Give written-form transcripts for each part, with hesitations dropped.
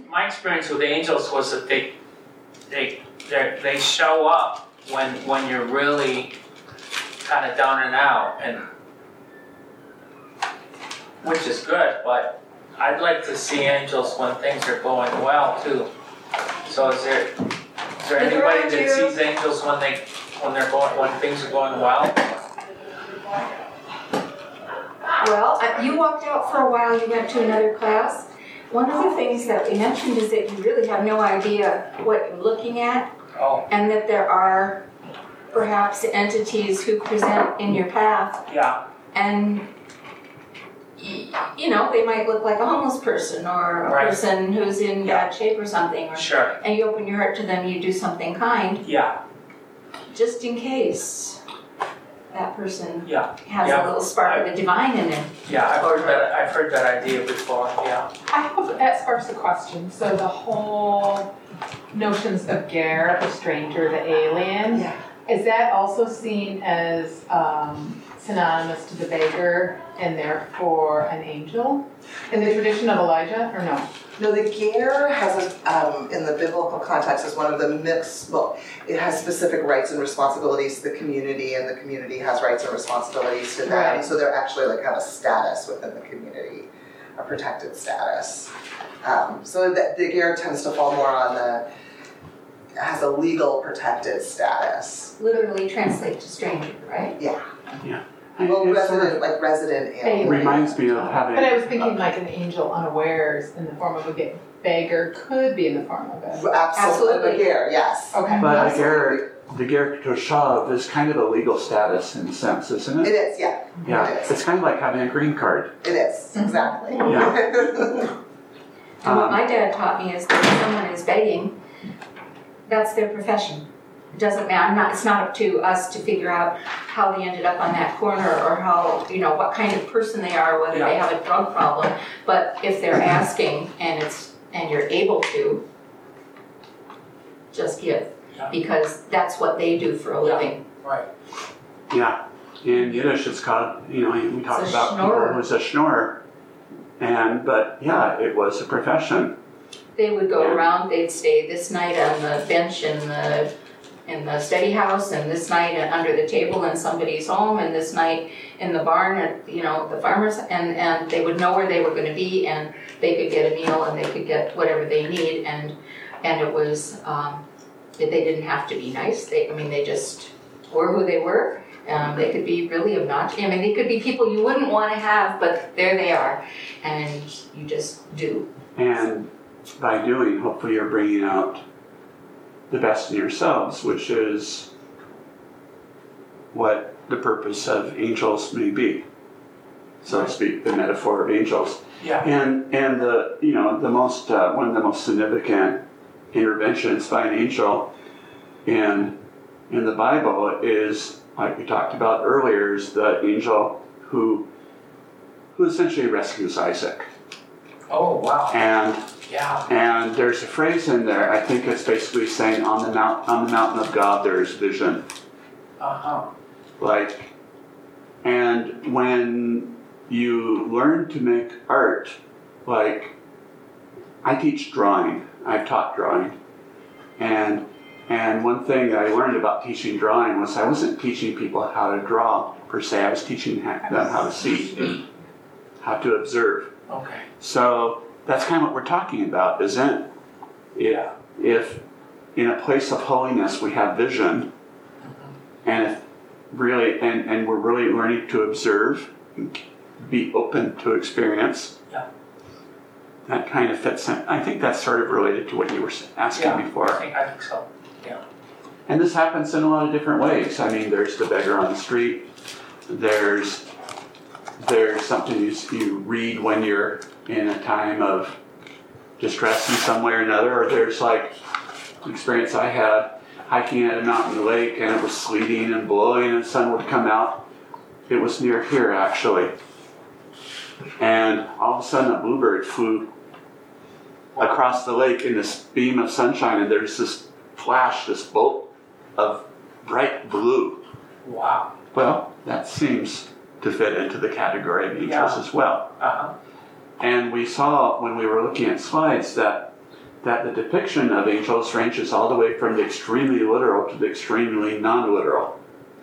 my experience with angels was that they show up when you're really kind of down and out, and which is good, but I'd like to see angels when things are going well too. So is there anybody that sees angels when things are going well? Well, you walked out for a while, you went to another class. One of the things that we mentioned is that you really have no idea what you're looking at, and that there are perhaps entities who present in your path. Yeah. And they might look like a homeless person or a person who's in bad shape or something. Sure. And you open your heart to them, you do something kind. Yeah. Just in case that person has a little spark of the divine in them. Yeah, I've heard that idea before, That sparks a question. So the whole notions of Ger, the stranger, the alien, is that also seen as synonymous to the beggar and therefore an angel in the tradition of Elijah, or no? No, the Ger has, in the biblical context, is one of the myths. Well, it has specific rights and responsibilities to the community, and the community has rights and responsibilities to them. Right. So they're actually have a status within the community, a protected status. So the Ger tends to fall more on has a legal protected status. Literally translate to stranger, right? Yeah. Yeah. Well, resident alien. Reminds me of having... But I was thinking like an angel unawares in the form of a beggar could be in the form of it. Absolutely. The Ger, yes. Okay. But the Ger Toshav is kind of a legal status in a sense, isn't it? It is, yeah. Yeah. It is. It's kind of like having a green card. It is, exactly. Yeah. And what my dad taught me is that if someone is begging, that's their profession. It doesn't matter. It's not up to us to figure out how they ended up on that corner or how, what kind of person they are, whether they have a drug problem. But if they're asking and you're able to, just give, because that's what they do for a living. Right. Yeah. In Yiddish, it's called, we talk about schnorrer. people who's a schnorrer. But it was a profession. They would go around, they'd stay this night on the bench in the study house, and this night under the table in somebody's home, and this night in the barn at the farmers, and they would know where they were going to be, and they could get a meal, and they could get whatever they need, and it was they didn't have to be nice. They just were who they were. They could be really obnoxious. They could be people you wouldn't want to have, but there they are, and you just do. And by doing, hopefully you're bringing out the best in yourselves, which is what the purpose of angels may be, so to speak, the metaphor of angels. Yeah. And the most one of the most significant interventions by an angel in the Bible is, like we talked about earlier, is the angel who essentially rescues Isaac. Oh, wow. And there's a phrase in there, I think it's basically saying, on the mountain of God there is vision. And when you learn to make art, I teach drawing, I've taught drawing, and one thing that I learned about teaching drawing was I wasn't teaching people how to draw per se, I was teaching them how to see, how to observe. Okay. So that's kind of what we're talking about, isn't it? If in a place of holiness we have vision, and if really, and we're really learning to observe, and be open to experience, that kind of fits in. I think that's sort of related to what you were asking before. I think so. Yeah. And this happens in a lot of different ways. There's the beggar on the street. There's something you read when you're in a time of distress in some way or another, or there's an experience I had hiking at a mountain lake, and it was sleeting and blowing, and the sun would come out. It was near here, actually. And all of a sudden, a bluebird flew across the lake in this beam of sunshine, and there's this flash, this bolt of bright blue. Wow. Well, that seems to fit into the category of angels as well. Uh-huh. And we saw when we were looking at slides that that the depiction of angels ranges all the way from the extremely literal to the extremely non-literal.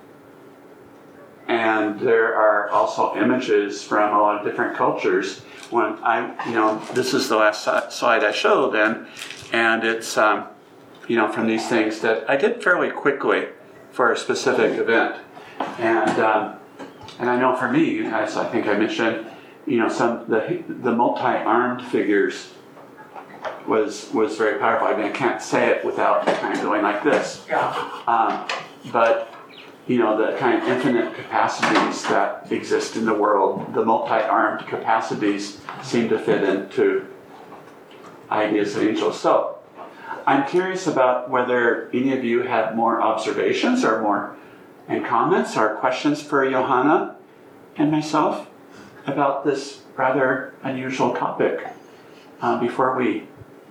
And there are also images from a lot of different cultures. When this is the last slide I showed, and it's, from these things that I did fairly quickly for a specific event. And I know for me, as I think I mentioned, the multi-armed figures was very powerful. I mean, I can't say it without kind of going like this. Yeah. But the kind of infinite capacities that exist in the world, the multi-armed capacities seem to fit into ideas of angels. So I'm curious about whether any of you have more observations and comments or questions for Johanna and myself about this rather unusual topic before we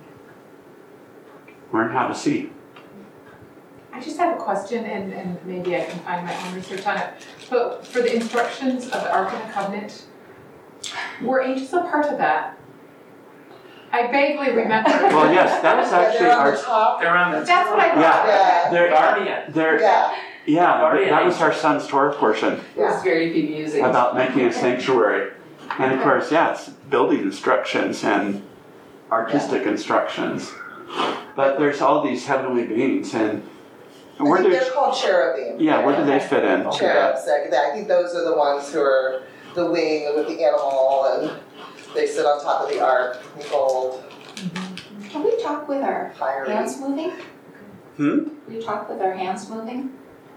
learn how to see. I just have a question, and maybe I can find my own research on it. But for the instructions of the Ark of the Covenant, were angels a part of that? I vaguely remember. Well, yes, that was actually They're on the top. They're on the. That's what I thought. Yeah, Yeah. Guardian. that was our son's Torah portion It was very confusing. about making a sanctuary. And of course, it's building instructions and artistic instructions. But there's all these heavenly beings, and where do they're called cherubim. where do they fit in? Cherubs. I think those are the ones who are the wing with the animal, and they sit on top of the ark in gold. Can we talk with our Fiery. hands moving? Hmm? We talk with our hands moving?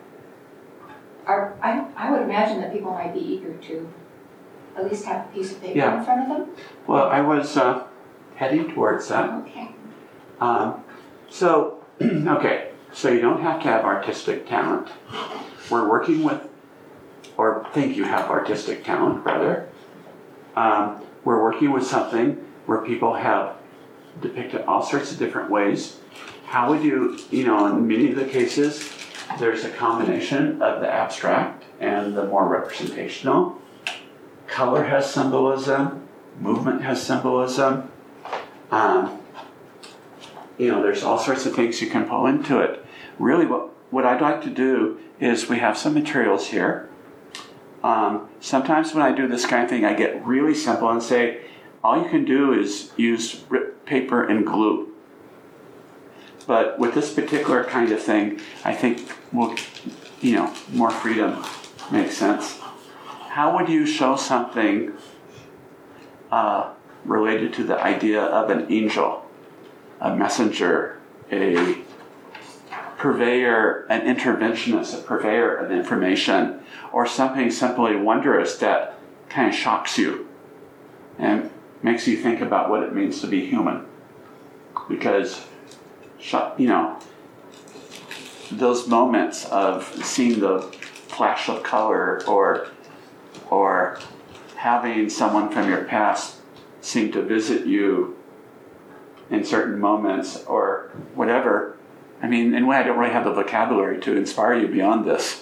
I would imagine that people might be eager to at least have a piece of paper in front of them. Well, I was heading towards that. Okay. So you don't have to have artistic talent. We're working with, or think you have artistic talent, rather. We're working with something where people have depicted all sorts of different ways. How would you, in many of the cases, there's a combination of the abstract and the more representational. Color has symbolism, movement has symbolism. There's all sorts of things you can pull into it. Really, what I'd like to do is we have some materials here. Sometimes when I do this kind of thing, I get really simple and say, all you can do is use paper and glue. But with this particular kind of thing, I think more freedom makes sense. How would you show something related to the idea of an angel, a messenger, a purveyor, an interventionist, a purveyor of information, or something simply wondrous that kind of shocks you and makes you think about what it means to be human? Because, those moments of seeing the flash of color or having someone from your past seem to visit you in certain moments or whatever. I mean, in a way, I don't really have the vocabulary to inspire you beyond this.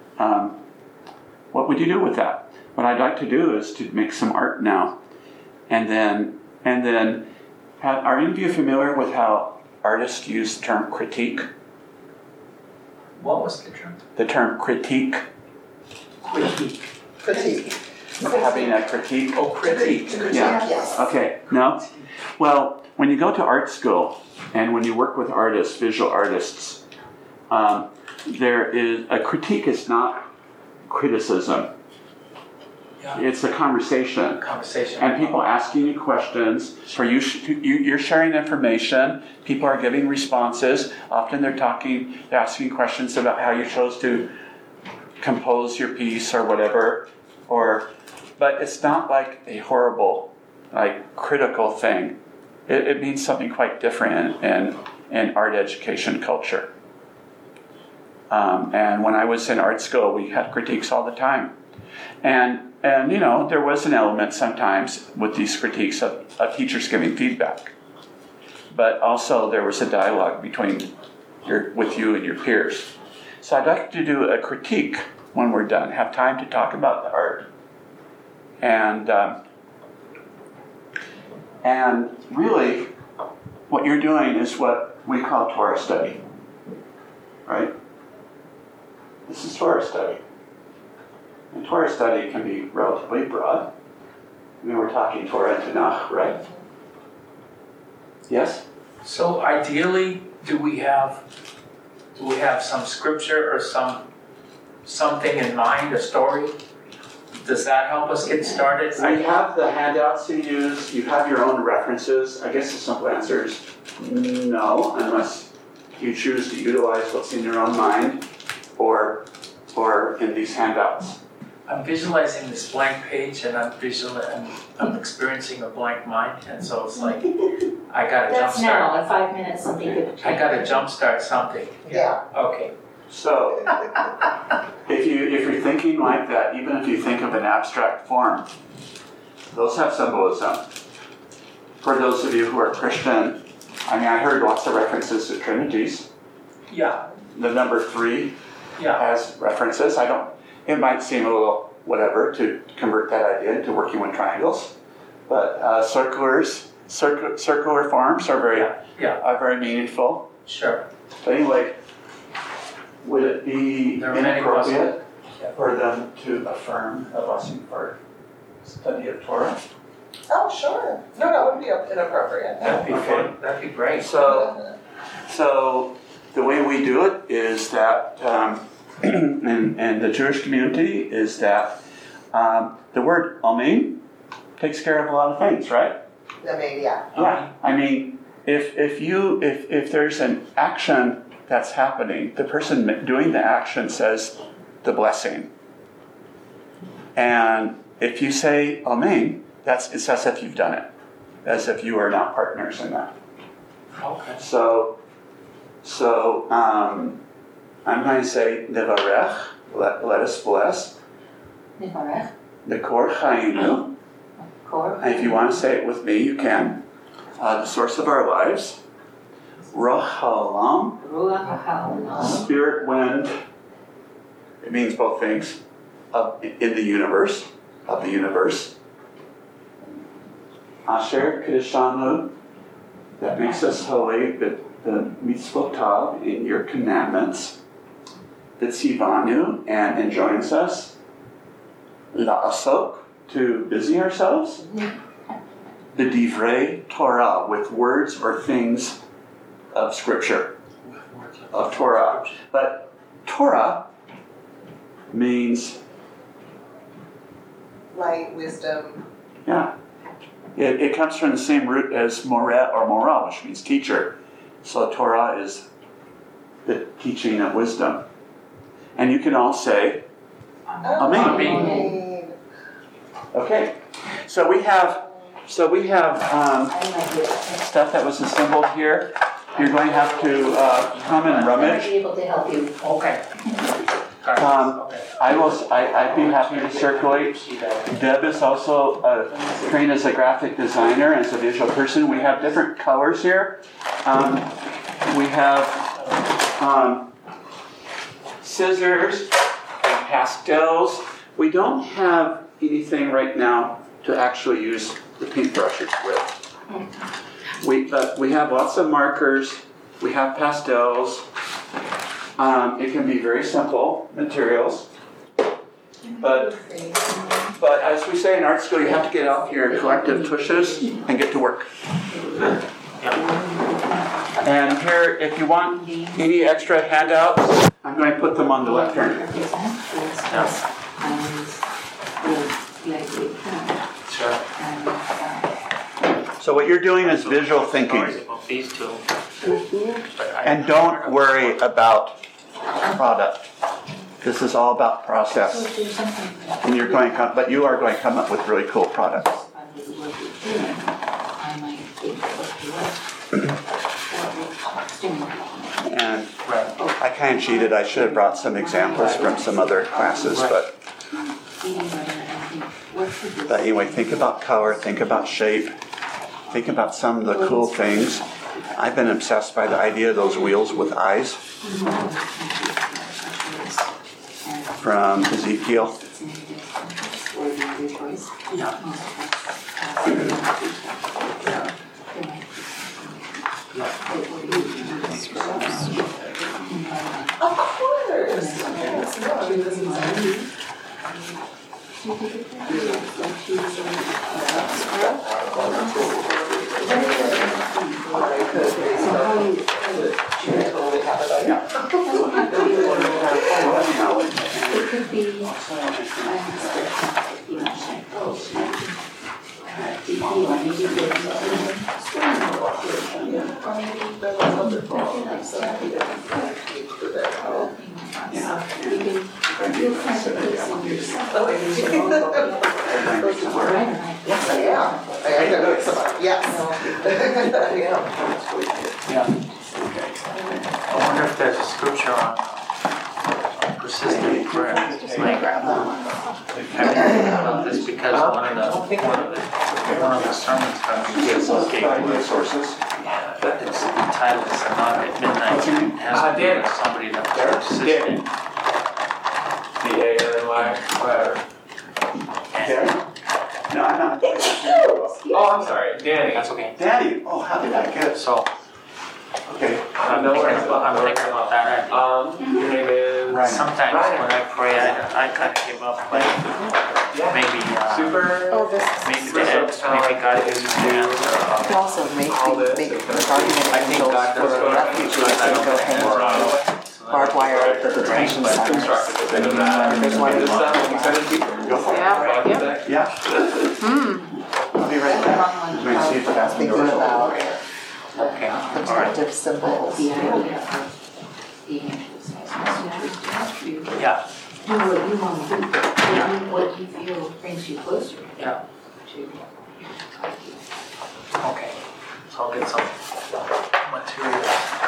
What would you do with that? What I'd like to do is to make some art now, and then are any of you familiar with how artists use the term critique? What was the term? The term critique. Critique. Critique. Having a critique. Oh, critique. Yeah. Yes. Okay. No? Well, when you go to art school and when you work with artists, visual artists, there is a critique is not criticism. Yeah. It's a conversation. Conversation. And people asking you questions. You're sharing information. People are giving responses. Often they're asking questions about how you chose to compose your piece or whatever. But it's not like a horrible, critical thing. It means something quite different in art education culture. And when I was in art school, we had critiques all the time. And there was an element sometimes with these critiques of teachers giving feedback. But also there was a dialogue with you and your peers. So I'd like to do a critique when we're done, have time to talk about the art. And really, what you're doing is what we call Torah study, right? This is Torah study. And Torah study can be relatively broad. I mean, we're talking Torah and Tanakh, right? Yes? So ideally, do we have some scripture or something in mind, a story? Does that help us get started? We have the handouts you use. You have your own references. I guess the simple answer is no, unless you choose to utilize what's in your own mind or in these handouts. I'm visualizing this blank page, and I'm experiencing a blank mind, and so it's like I gotta That's jumpstart. now, in 5 minutes, something could. I gotta jumpstart something. Yeah. Okay. So, if you're thinking like that, even if you think of an abstract form, those have symbolism. For those of you who are Christian, I mean, I heard lots of references to trinities. Yeah. The number 3 Yeah. has references. It might seem a little whatever to convert that idea into working with triangles, but circular forms are very meaningful. Sure. But anyway, would it be There are many inappropriate for them to affirm a blessing for study of Torah? Oh, sure. No, that wouldn't be inappropriate. That'd be Okay. fun. That'd be great. So the way we do it is that, in the Jewish community, is that the word amen takes care of a lot of things, right? I mean, yeah. Yeah. I mean, if there's an action that's happening, the person doing the action says the blessing. And if you say amen, it's as if you've done it, as if you are not partners in that. Okay. So I'm going to say nevarech, let us bless, Nevarech, nekor chayinu. Kor. And if you want to say it with me, you can. The source of our lives, Ruach haolam, Ruach haolam. spirit wind. It means both things. In the universe, of the universe. Asher Kedeshanu, that makes us holy, the mitzvotav in your commandments. Vitzivanu, and enjoins us. La'asok, to busy ourselves. The divrei Torah, with words or things of Scripture, of Torah. But Torah means, Light, wisdom. yeah, it comes from the same root as moreh or morah, which means teacher. So Torah is the teaching of wisdom. And you can all say, Amen. Amen. okay. So we have stuff that was assembled here. You're going to have to come and I might rummage. be able to help you. Okay. I'd be happy to circulate. Deb is also trained as a graphic designer, as a visual person. We have different colors here. We have scissors and pastels. We don't have anything right now to actually use the paintbrushes with. But we have lots of markers. We have pastels. It can be very simple materials. But as we say in art school, you have to get out your collective tushes and get to work. And here, if you want any extra handouts, I'm going to put them on the left turn. Sure. So what you're doing is visual thinking. These two. And don't worry about product. This is all about process. And you are going to come up with really cool products. And I kind of cheated. I should have brought some examples from some other classes, but anyway, think about color, think about shape, think about some of the cool things. I've been obsessed by the idea of those wheels with eyes from Ezekiel. Of course. Yes, no, I mean, this is It could be. Yes, I am. I know it's about, yes. I wonder if there's a scripture on persistent prayer. This because one of the sermons from Resources. it's entitled Sonata at Midnight. It has to do with somebody that's persistent. D-A-N-Y, whatever. No, I'm not. Oh, I'm sorry, Danny. That's okay. Danny, oh, how did I get? So Okay. I'm thinking about that. Your name is Ryan. Sometimes when I pray, I kind of give up. Like maybe Super. Oh, this maybe God gives me the answer. could also make All this. an argument I think God does for refugees to go hang on barbed wire at the detention center. There's one in Go for it. Yeah. I'll be right back. Let me see if that's the thinking about Okay. protective symbols. The idea of the angels has to Yeah. do what you want to do, what you feel brings you closer Yeah. to. Okay. So I'll get some material.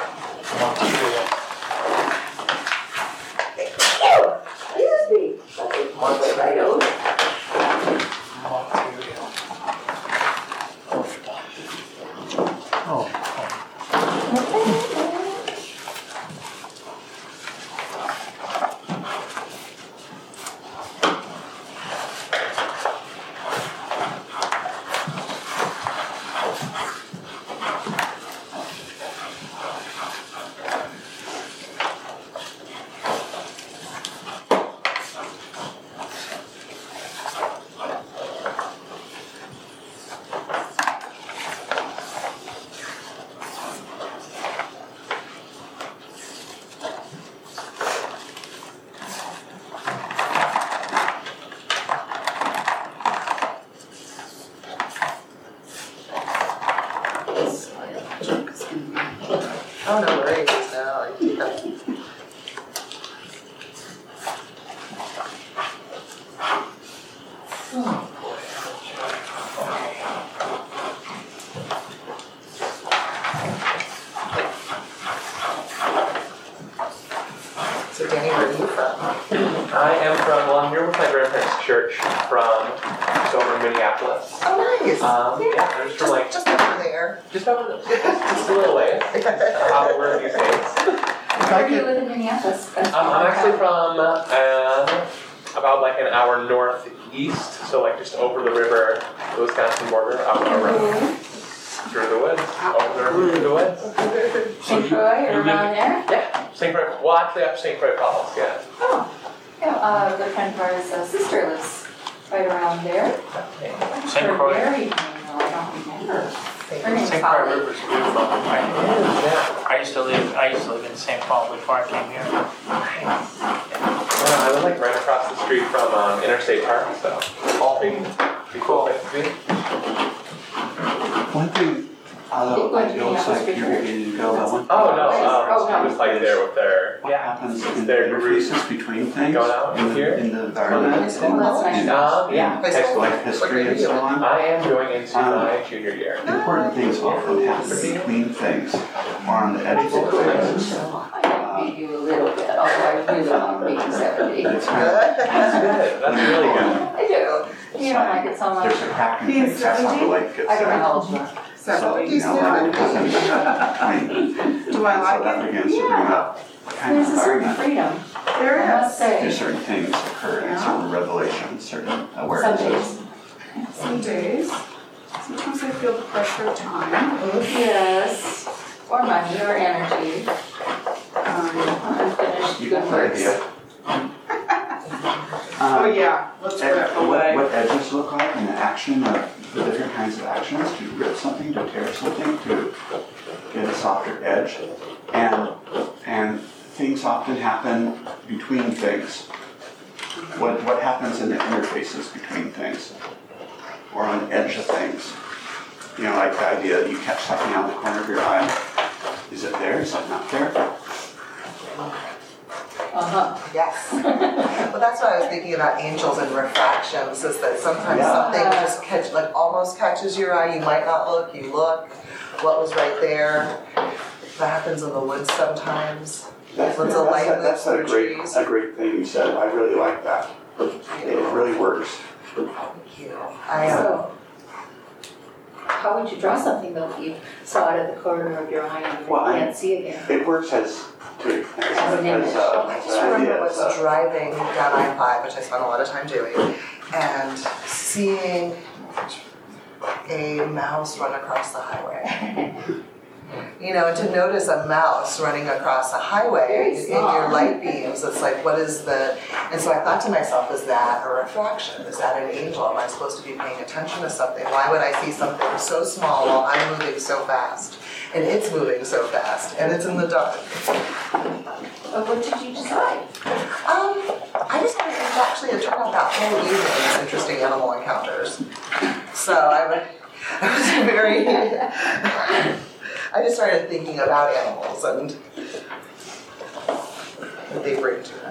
Oh, no worries, no, I keep that. So Danny, where are you from? I am from, well, I'm here with my grandparents' church from just over in Minneapolis. Oh, nice. Yeah, I'm just from like, Just over there. just over, just a little ways. How it works these days. Where do you live in Minneapolis? I'm actually from about like an hour northeast, so like just over the river, the Wisconsin border, up around through the woods, over through the woods. St. Croix or around there? Yeah, St. Croix. Well, actually, up St. Croix Falls. Yeah. Oh, yeah, a good friend of ours, sister lives right around there. St. Croix. Very name, though, I don't remember. Her name's St. Croix Holly. River's beautiful. Yeah. I used to live in St. Paul before I came here. I live like right across the street from Interstate Park, so all pretty cool place to be. One thing, although I don't like you're beginning to go, but one thing. Oh no, I was like there with their What happens in Their the interfaces between things Going out in here? the environment Well, that's nice. yeah, high school. like history and so on? I am going into my junior year. Important things often happen between things or on the edges of things. I envy you a little bit, although I really want to be 70. It's kind of, That's good. That's really good. I do. You don't like it so much. there's a cracking things, that's how the light gets I don't know set. how old you are. So, you know, what happens, Do I like so that it? begins to bring up what kind of There's a certain environment. freedom, There I must is. say. There's certain things occur and certain revelations, certain Some awarenesses. days. Some days. Sometimes I feel the pressure of time. Yes. or money or energy, unfinished You good got the works. idea. Oh, yeah, let's rip away. What edges look like and the action of the different kinds of actions to rip something, to tear something, to get a softer edge. And things often happen between things. What happens in the interfaces between things or on the edge of things. You know, like the idea that you catch something out of the corner of your eye. Is it there? Is it not there? Yes. Well, that's what I was thinking about angels and refractions, is that sometimes something just almost catches your eye, you might not look, you look, what was right there. That happens in the woods sometimes. That's a great thing you said. I really like that. It really works. Thank you. So, how would you draw something though if you saw it at the corner of your eye and you can't see again? It works as an image. I just remember I was driving down I-5, which I spent a lot of time doing, and seeing a mouse run across the highway. You know, and to notice a mouse running across a highway in your light beams, it's like, what is the... And so I thought to myself, is that a refraction? Is that an angel? Am I supposed to be paying attention to something? Why would I see something so small while I'm moving so fast? And it's moving so fast, and it's in the dark. What did you decide? I decided to actually it turned out that whole evening was interesting animal encounters. So I was very... I just started thinking about animals and what they bring to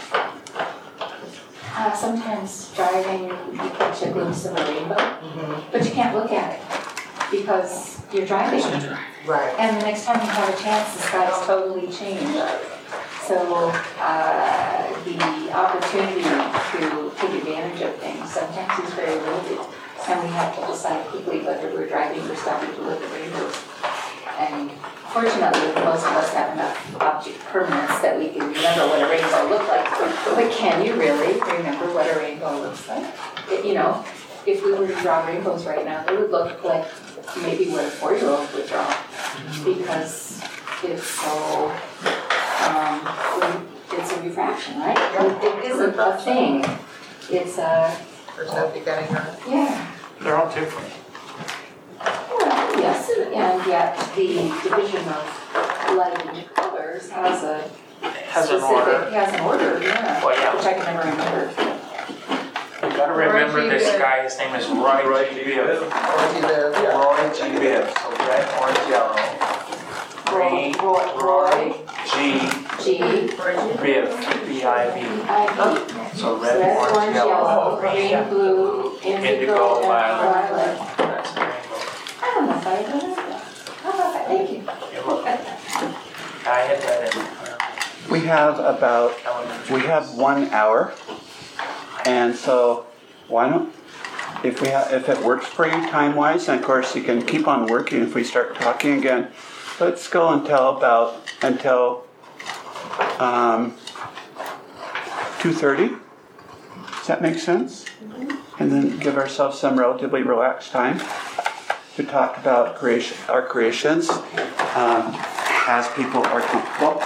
us. Sometimes driving, you catch a glimpse of a rainbow, but you can't look at it because you're driving. Right. And the next time you have a chance, the sky's totally changed. So the opportunity to take advantage of things sometimes is very limited, and we have to decide quickly whether we're driving or stopping to look at rainbows. And fortunately, most of us have enough object permanence that we can remember what a rainbow looked like. But can you really remember what a rainbow looks like? You know, if we were to draw rainbows right now, they would look like maybe what a 4-year-old would draw, because it's so, it's a refraction, right? Yeah. It isn't a thing. It's a... There's no beginning or... Yeah. They're all different. Well, yes, and yet the division of light into colors has a Has an order. Has an order, yeah. Well, yeah. Which I can never remember. You gotta remember this guy, his name is Roy G. Biv. Roy G. Biv, so red, orange, yellow. Roy G. Biv, B-I-V. So red, orange, yellow. Green, blue, indigo, and violet. That's the rainbow. I don't know if I ever heard that. How about that? Thank you. You're welcome. I had that in We have elementary. 1 hour, and so why don't, if it works for you time-wise, and of course you can keep on working if we start talking again. Let's go until 2:30. Does that make sense? And then give ourselves some relatively relaxed time to talk about our creations as people are comfortable.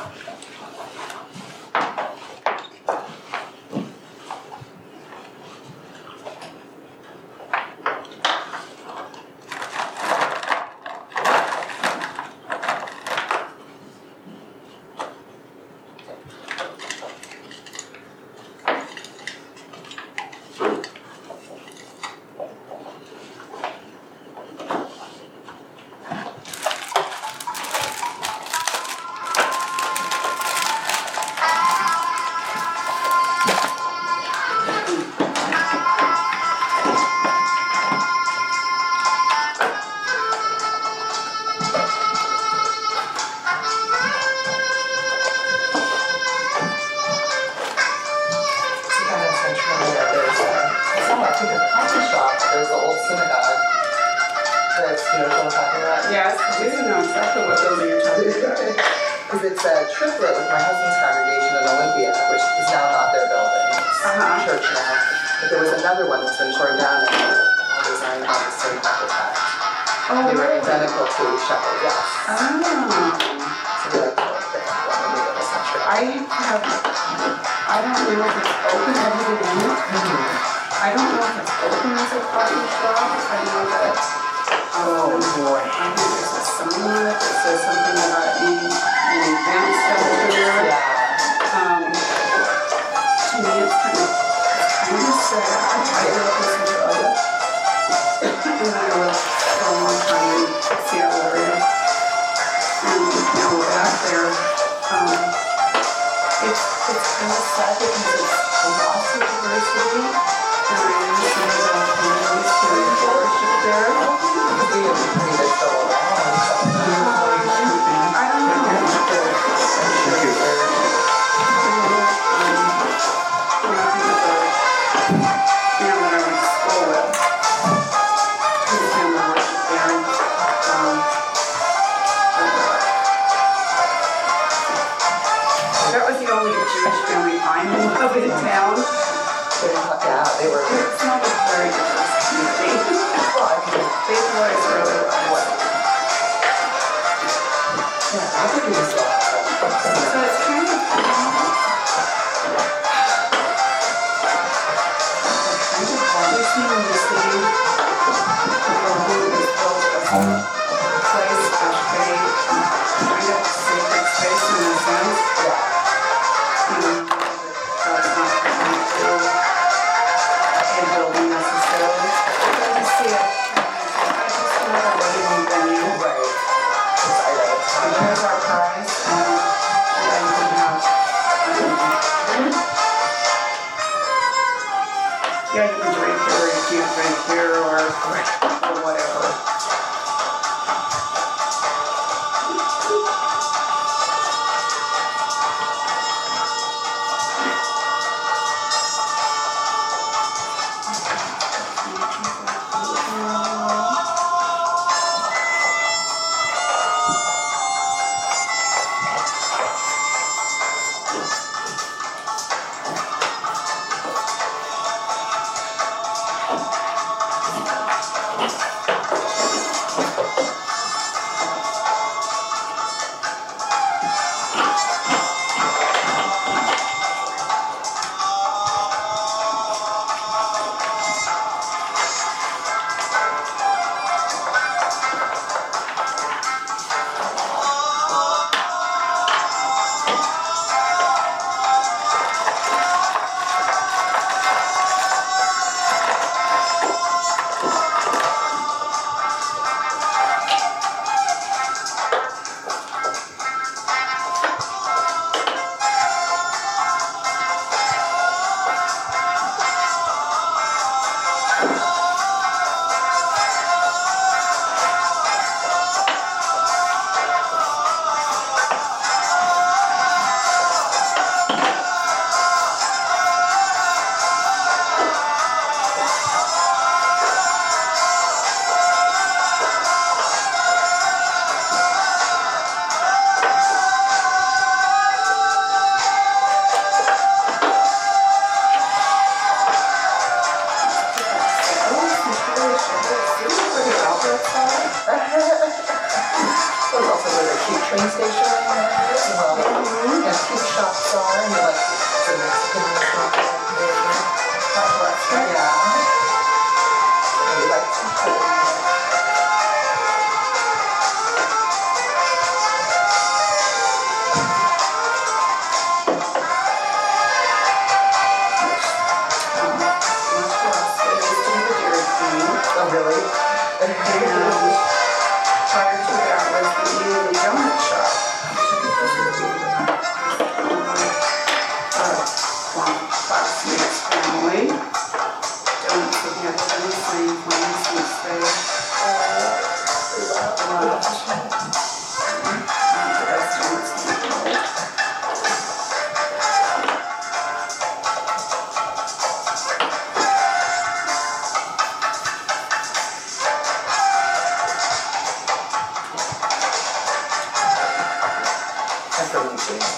There's the old synagogue. That's, you know what I'm talking about? Yes, I do know exactly what building you're talking about. Because it's a triplet with my husband's congregation in Olympia, which is now not their building. It's a church now. But there was another one that's been torn down and all designed by the same architect. Oh, they were really? identical to each other, yes. Oh. So we like to look at that one, maybe it was not sure. I don't know if it's open every day. I don't know if it's open as a coffee shop. I know that, Oh boy. I think there's a sign on it that says something about being an advanced everywhere. Yeah. To me, it's kind of sad. I grew up in Centralia. And I lived for a long time in the Seattle area. And now we're back there. It's kind of sad because it's a loss of diversity. And I miss some of the families who worship there. We have to bring it still around. I don't know. Thank you. That was the only Jewish family I knew of in town. Yeah, they were. It's not a very diverse community. Well, I mean, They boys really was. yeah, I think it was So it's kind of obviously when you see who was built as a place that they kind of sacred space in a sense. You know, that's not going to a building necessarily. But I just see it. I just want a living venue. right. And here's our prize.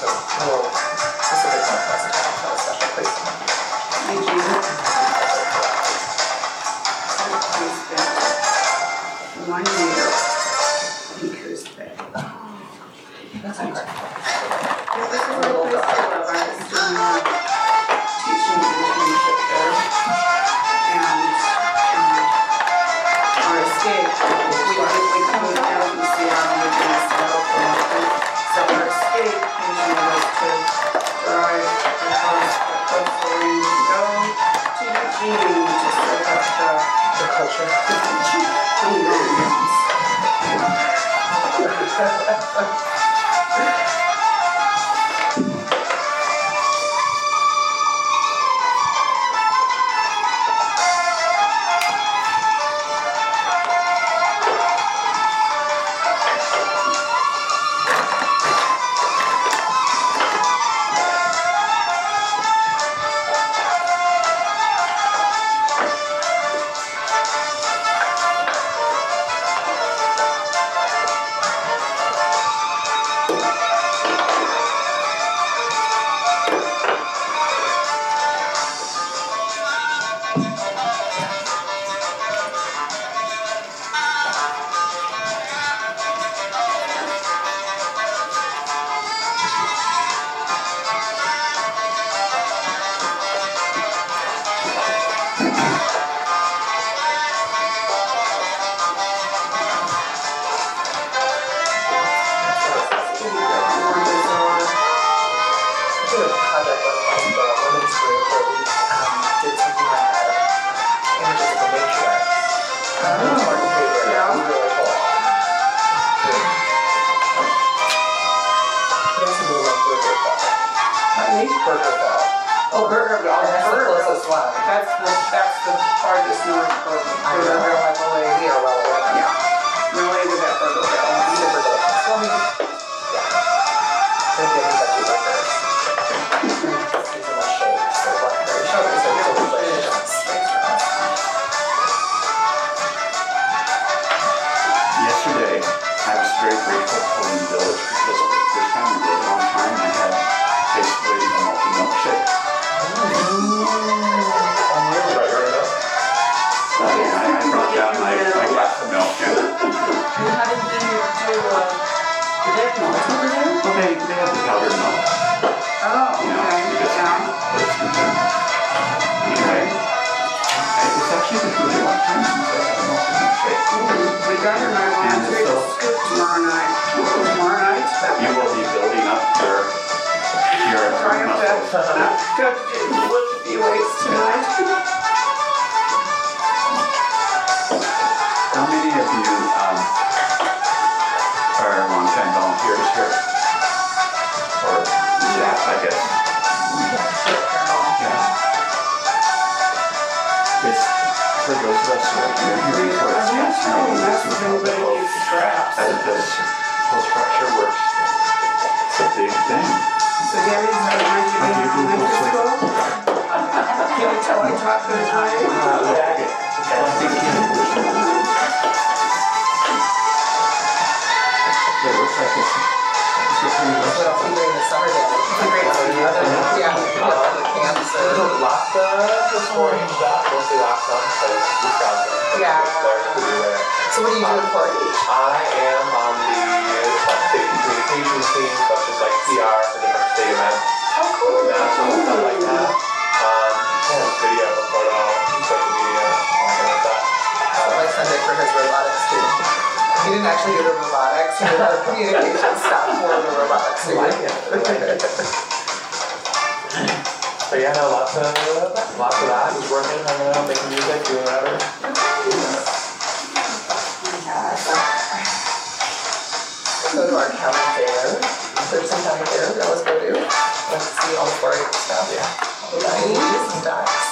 So we'll specific one for us to have a special place. Thank you. We spent 1 year in Coos Bay. That's correct. This is a little place I love. I was doing a teaching internship there. And our escape, we come down from Seattle, we're going to Seattle for a while. So our escape mission was to drive across the coastal range and go to Eugene to soak up The culture. That's the farthest north for I know, we're like, we are well away. Yeah. Really into that Burgerville. Super delicious. Well, yeah. They're getting such a burgers. Seasonal shakes, so blackberry shakes, so delicious. Yesterday, I was very grateful for the village because for the first time in a really long time, I had basically a multi milkshake. I brought down my glass of milk and How did you do the deck milk? well, they have the powdered milk. Oh, You know, okay, you just yeah. put a scoop in. Anyway, it's actually been a really long time since I had a multi milkshake. We got her and I want to take a scoop tomorrow night. Tomorrow night? You will be building up your Trying to muscles. lift a few weights tonight. How many of you are longtime volunteers here? Or staff, I guess? Yeah. It's for those of us who are here before it's fascinating. That's what everybody needs to grasp. As this whole structure works. It's a big thing. So Gary's remind you How do you do of those elementary school? Can you tell I talked to the time? It looks like it's pretty much. What else are you doing this summer, Dan? It's a great city. Yeah, the camps and. Lots of 4-H stuff, mostly last month, so it's Wisconsin. Yeah. There's to do there. So what do you do in 4-H? I am on the state communications team, so it's just like PR for different state events. Oh, cool. National stuff like that. Video, photo, social media, all like that. My Sunday for his robotics too. He didn't actually do the robotics, he did the communication stuff for the robotics too. I like it. So yeah, no, lots of that. Just working, hanging out, making music, doing whatever. Go to our county fair. There's some county fair we always go to. Let's see all the 4-H stuff. Yeah. All the bunnies and ducks.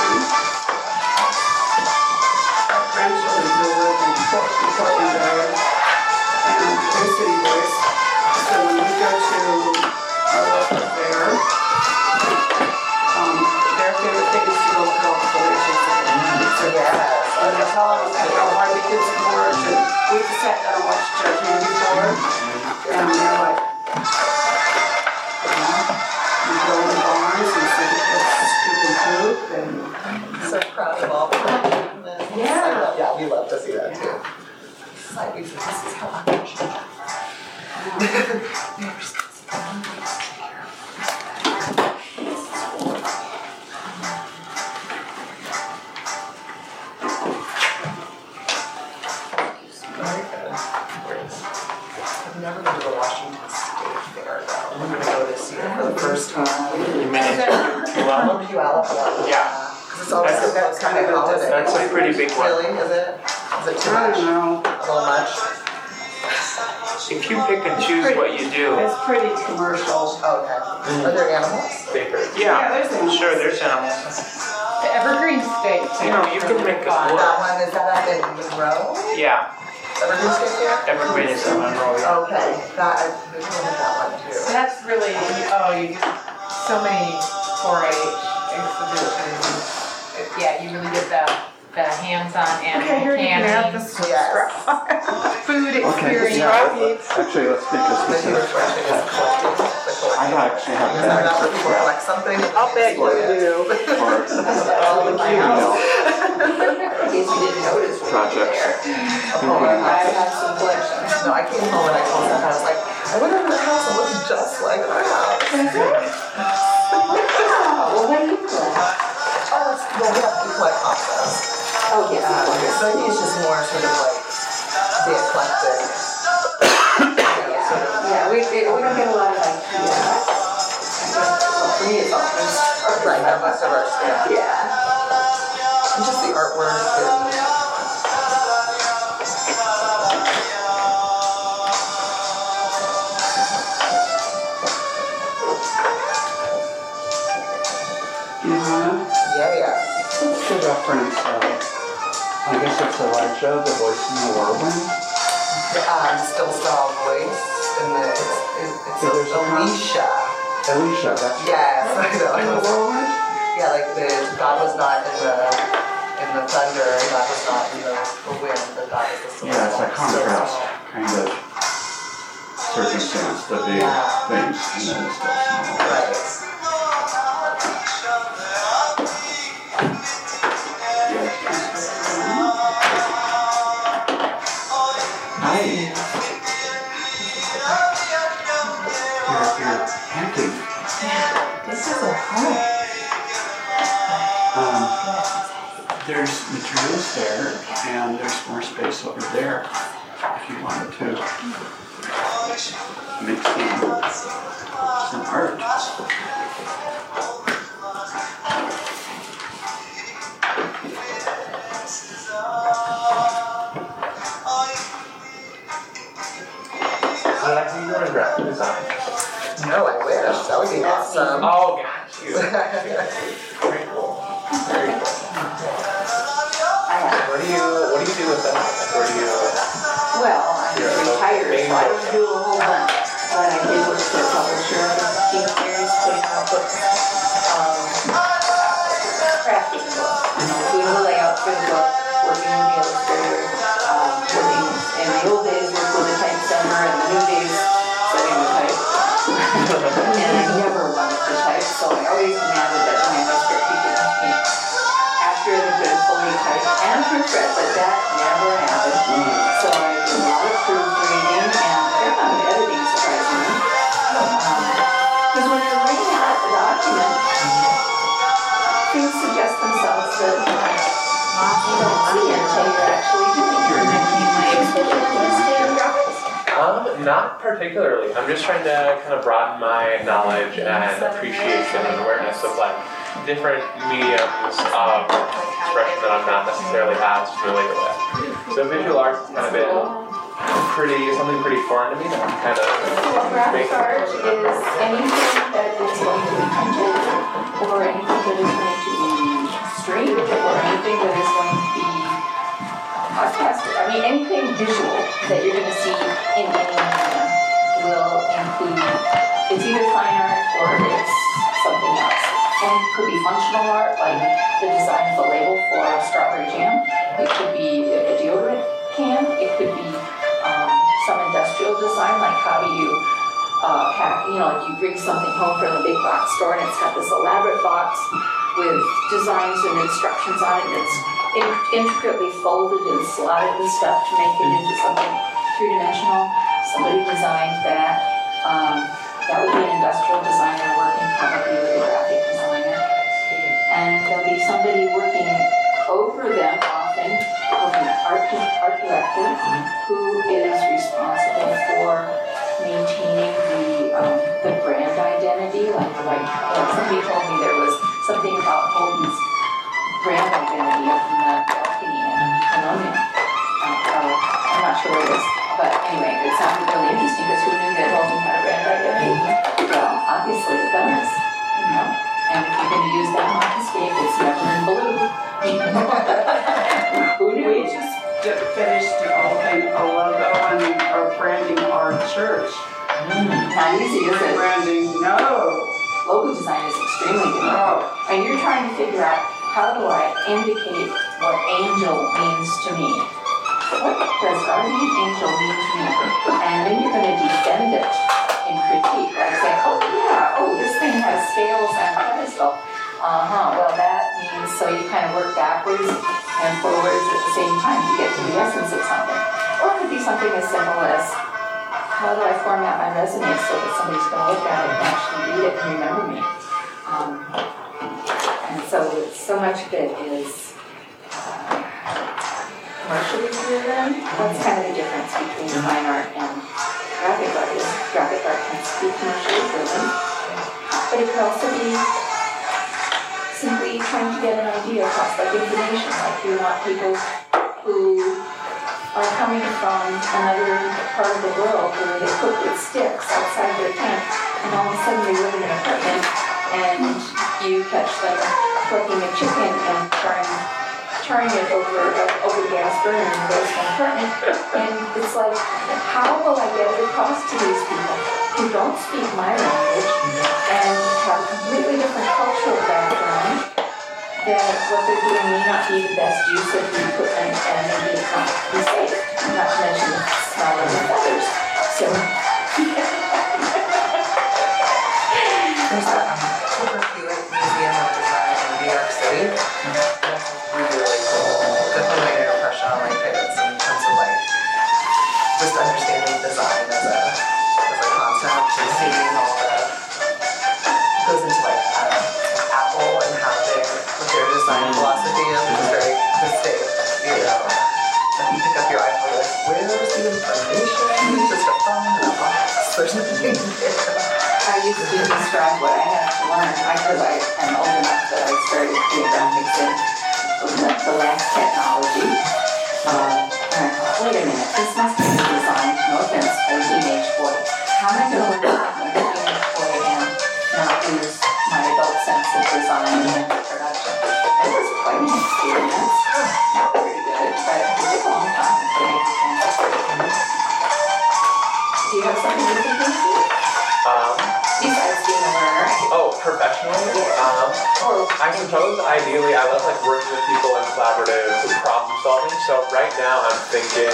Grandchildren who live in Portland area, and they're city boys. So when we go to our local fair, their favorite thing is to go to all the villages. So yes. And they tell us how hard the kids have worked, and we just sat down and watched Judging before, and they're like, I've never been to the Washington State Fair though. I'm gonna go this year for the first time. You mean Puyallup? Puyallup one. Yeah. Because it's always That's kind of holiday. That's a pretty big one. Really, is it? Is it too I much? don't know. A little much? If you pick and choose what you do, It's pretty commercial. Okay. Are there animals? Bigger. yeah, there's animals. sure, there's animals. The Evergreen State You know, you can make us work. That one, is that up in Monroe? Yeah, Evergreen State Fair? Evergreen is in Monroe. Yeah. Okay, that, I maybe we'll hit that one too. That's really, you get so many 4-H exhibitions. Yeah, you really get the hands-on animal candy. Yes. Food experience. Actually, let's take Maybe this. refreshing is collecting the collecting. I actually have Isn't that bags where people collect something? I'll bet you do. for In case you didn't notice when you were projects. there. I have some collections. No, I came home and I told Steph, I was like, I went over to the house and it looks just like our house. Wow, well, what do you collect? Oh, it's, well, we collect concepts. Oh, yes, of course. So I think it's just more sort of like the eclectic, sort of. Yeah, we don't get a lot of IKEA. Well, for me, it's almost. Right, that most of our stuff. Yeah. And just the artwork and. Johanna, Yeah. what's the reference I guess it's Elijah, the voice in the whirlwind? Still Style Voice, and it's So there's a Alicia. Alicia, that's Yes, I know. in the whirlwind? Yeah, like God was not in the thunder, God was not in the wind, but God was the still. Yeah, it's a Still contrast Style. kind of circumstance, the big things, and then it's still small. Right. Hi. You're packing. This is a home. There's materials there, and there's more space over there if you wanted to make some art. Did I see you were in graphic design? No, I wish. That would be awesome. Oh, got you. Very cool. Very cool. What do you do with that? Where do you? Well, I'm retired, so I don't do a whole bunch, but I did work for a publisher for 15 years, putting out books, crafting the book, doing the layout for the book, working with the illustrator, working in the old days, worked with the typesetter, and the new days, setting the type. And I never wanted to type, so I always demanded that the manuscript be given to me after it had been fully typed and proofread, but that never happened. So I did a lot of proofreading and a fair amount of editing, surprisingly. Because when you're writing out the document, things suggest themselves that you don't see until you're actually doing it. Not particularly. I'm just trying to kind of broaden my knowledge and appreciation and awareness of like different mediums of expression that I'm not necessarily as familiar with. So visual arts has kind of been something pretty foreign to me that I'm kind of Graphic art is anything that is going to be printed, or anything that is going to be streamed, or anything that is going to be podcasted. I mean, anything visual that you're going to see in any medium will include, it's either fine art or it's something else. And it could be functional art, like the design of a label for a strawberry jam. It could be a deodorant can. It could be some industrial design, like how do you pack, like you bring something home from a big box store and it's got this elaborate box with designs and instructions on it, and it's intricately folded and slotted and stuff to make it into something three-dimensional. somebody designed that. That would be an industrial designer working probably with a graphic designer. And there'll be somebody working over them often, an art director, who is responsible for maintaining the brand identity. Like somebody told me there was something about Holden's brand identity up in the balcony in Colonia. I'm not sure what it is. But anyway, it sounded really interesting because who knew that Holden had a brand identity? Well, obviously it does, you know. And if you're going to use that landscape, it's never in blue. Who knew? We just finished developing a logo and are branding our church. Not easy, is it? Branding, no. Logo design is extremely difficult. And you're trying to figure out, how do I indicate what angel means to me? What does guardian angel mean to me? And then you're going to defend it in critique, like say, oh yeah, this thing has scales and pedestal. Well that means, so you kind of work backwards and forwards at the same time to get to the essence of something. Or it could be something as simple as, how do I format my resume so that somebody's going to look at it and actually read it and remember me? And so much of it is commercially driven. That's kind of the difference between fine art and graphic art. Graphic art tends to be commercially driven, but it could also be simply trying to get an idea across, like information. Like you want people who are coming from another part of the world where they cook with sticks outside their tent, and all of a sudden they live in an apartment, and you catch them cooking a chicken and charring it over the gas burner in the basement apartment, and it's like, how will I get it across to these people who don't speak my language and have a completely different cultural background, that what they're doing may not be the best use of the equipment and maybe it's not be safe, not to mention the smell of the feathers. So, There's a Cooper Hewitt Museum of Design in New York City. That's really cool. Definitely made an impression on my kids in terms of like just understanding design as a concept and seeing all that goes into like Apple and how what their design philosophy is, which is very distinct, you know. If you pick up your iPhone, like, where's the information? Just a phone and a box. There's nothing there. I used to describe what I had to learn. Because I am old enough that I started doing graphics in the last technology. And I thought, wait a minute, this must be designed, no offense, by a teenage boy. How am I going to learn something as a teenage boy and not lose my adult sense of design and production? It was quite an experience. Not very good, but it took a long time to make the transition. Do you have something you're thinking of? Besides being a learner. Professionally? I suppose ideally I love like working with people and collaborative problem solving. So right now I'm thinking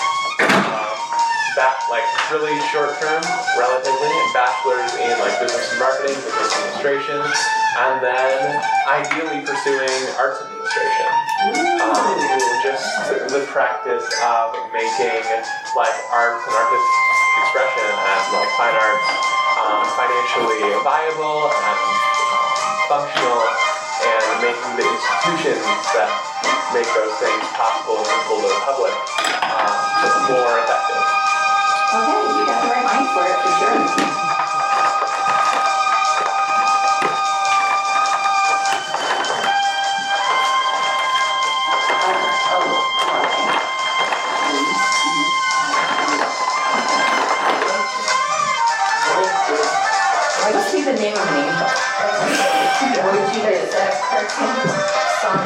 back like really short term, relatively, bachelor's in like business and marketing, business administration, and then ideally pursuing arts administration. Just the practice of making like arts and artistic expression and like fine arts financially viable and functional, and making the institutions that make those things possible and visible to the public more effective. Okay, you got the right mind for it, for sure. What must be the name of an angel? What did you do? Is that a cartoon song?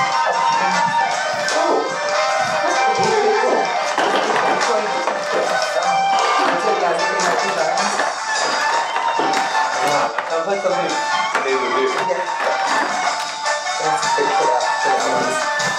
Oh, that's really cool. That sounds like something they would do. That's a big put up for that one.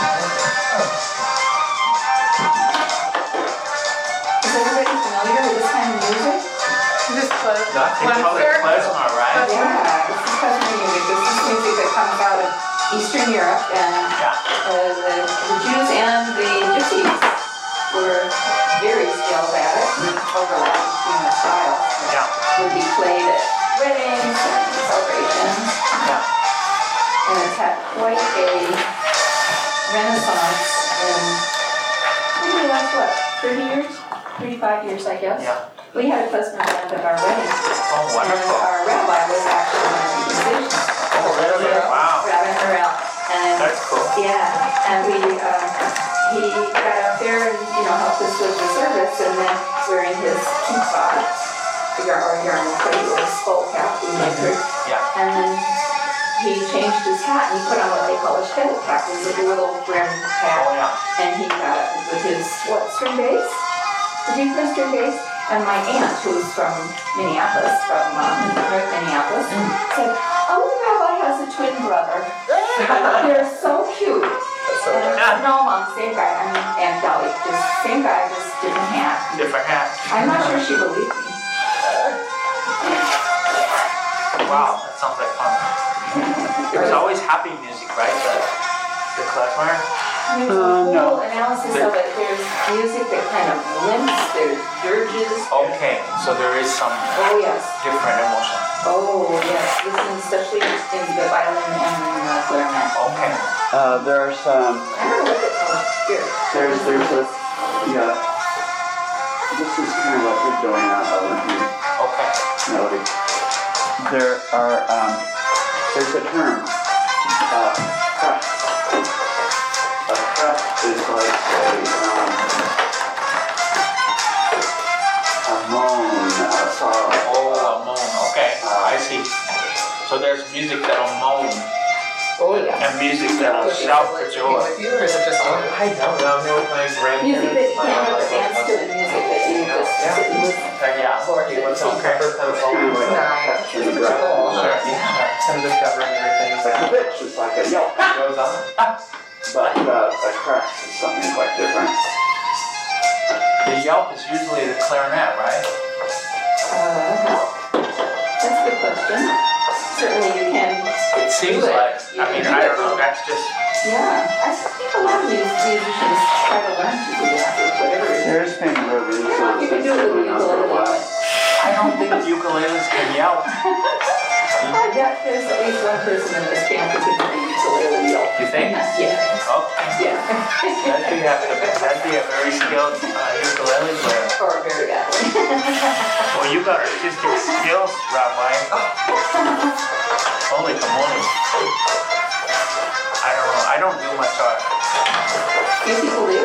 Is everybody familiar with this kind of music? Not They call it klezmer, right? Yeah, this is klezmer music. This is music that comes out of Eastern Europe, and the Jews and the Gypsies were very skilled at it, and overlap between the styles. Yeah. Would be played at weddings and celebrations. Yeah. And it's had quite a renaissance in, maybe last what, 30 years? 35 years, I guess. Yeah. We had a klezmer band at our wedding. Oh, And wonderful. our rabbi was actually one of the musicians. Oh, really? Wow. Rabbi Harrell. And That's cool. yeah, and he got up there and, helped us with the service, and then wearing his kippah, or yarn plate, or his skull cap, we measured. Yeah. And then he changed his hat and he put on what they call a shell cap, it was a little brim Oh, hat. yeah. And he got up with his, string bass? Did he play string bass? And my aunt, who's from Minneapolis, North Minneapolis, said, "Oh, the rabbi has a twin brother. They're so cute." And, no, Mom, same guy. I mean, Aunt Dolly, just same guy, just different hat. Different hat. I'm not sure she believed me. Wow, that sounds like fun. It was always happy music, right? The klezmer? There's a whole No. analysis of it. There's music that kind of limps, there's dirges. Okay, so there is some Oh, yes. different emotion. Oh, yes. Listen, especially in the violin and in the clarinet. Okay. There are some. I don't know what it calls here. There's this. Yeah. This is kind of what you're doing on Olympian Okay. melody. There are. There's a term. Crest. A crest is like a moan, a sorrow. Oh, a moan. Okay, I see. So there's music that'll moan Oh, yeah. and music that'll shout for joy. With you, or is it just on? I don't know. I'm here with my Music grandparents. that you can't dance to and music that you just sit and listen. Yeah. What's the first time it's all Kind of like Nice. a catch in the grass. Sure. Yeah. Kind of discovering everything. It's like a bitch, it's like a yelp. Goes on. But a crest is something quite different. The yelp is usually the clarinet, right? That's a good question. Certainly you can, It seems Do it. like. You I can mean, do I it. don't know. That's just. yeah. I think a lot of musicians try to learn to do that with whatever it is. There's been movies I don't know if you can do it with been on for a ukulele, while. but I don't think ukuleles can yelp. I bet there's at least one person in this camp who can do ukulele yelp. You think? Yeah, Okay. yeah. That'd be a very skilled ukulele player. Or very badly. Well, you got artistic skills, Rabbi. Holy camoli. I don't know. I don't do much art. Few people do.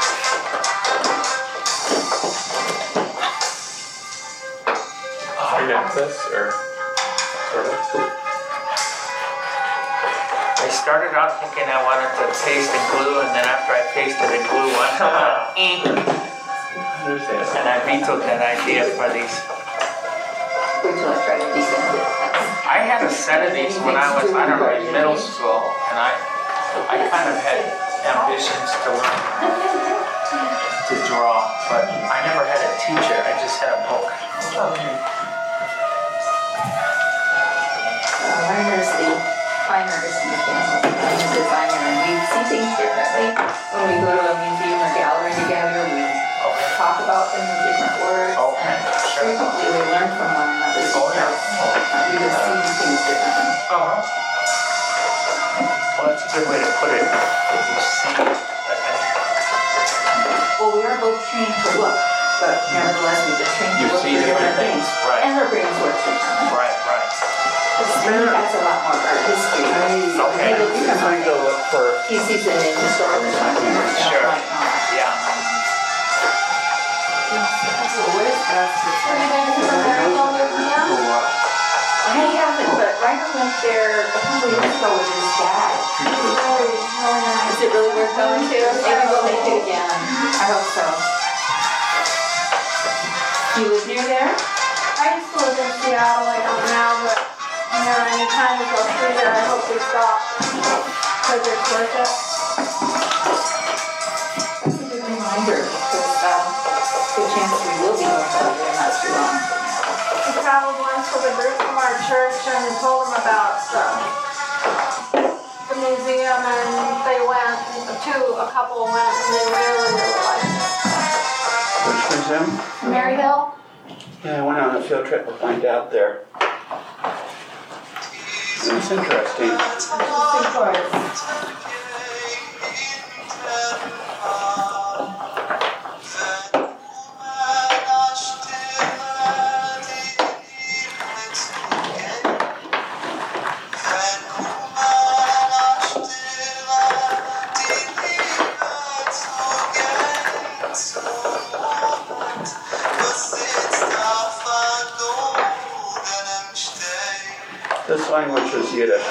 Synapsis or sort of. I started out thinking I wanted to paste and glue, and then after I pasted and glue one, Understand. and I vetoed that idea for these. Wait till I try to descend it. I had a set of these when I was, I don't know, in middle school, and I kind of had ambitions to learn to draw, but I never had a teacher. I just had a book. Learners, the fine artist in the family, I'm a designer, and we see things differently. When we go to a museum or gallery together, we Okay. talk about them in different words. Okay, And sure. frequently we learn from one another Oh, yeah. because we just see things differently. Uh-huh. Well, that's a good way to put it. If you see it, I think. Well, we are both trained to look, but nevertheless, we've been trained to You look see for different different things, things. right. And our brains work differently. Right, right. I think that's a lot more art history. Okay. He looks I'm trying to differently. look for. He sees it in historical documents, Sure. like not. Yeah. I haven't, but Ryder went there a couple years ago with his dad. Is it really worth going to? Maybe we'll make it again. I hope so. Do you live near there? I used to live in Seattle, I don't now, but anytime we go through there, I hope we stop. Because it's worth it. That's a good reminder, because good chance we will be going over there not too long. We traveled once with a group from our church and told them about the museum, and they went, a couple went, and they really liked it. Which museum? Maryhill? Yeah, I went on a field trip with my dad there. It was interesting. This language is Yiddish.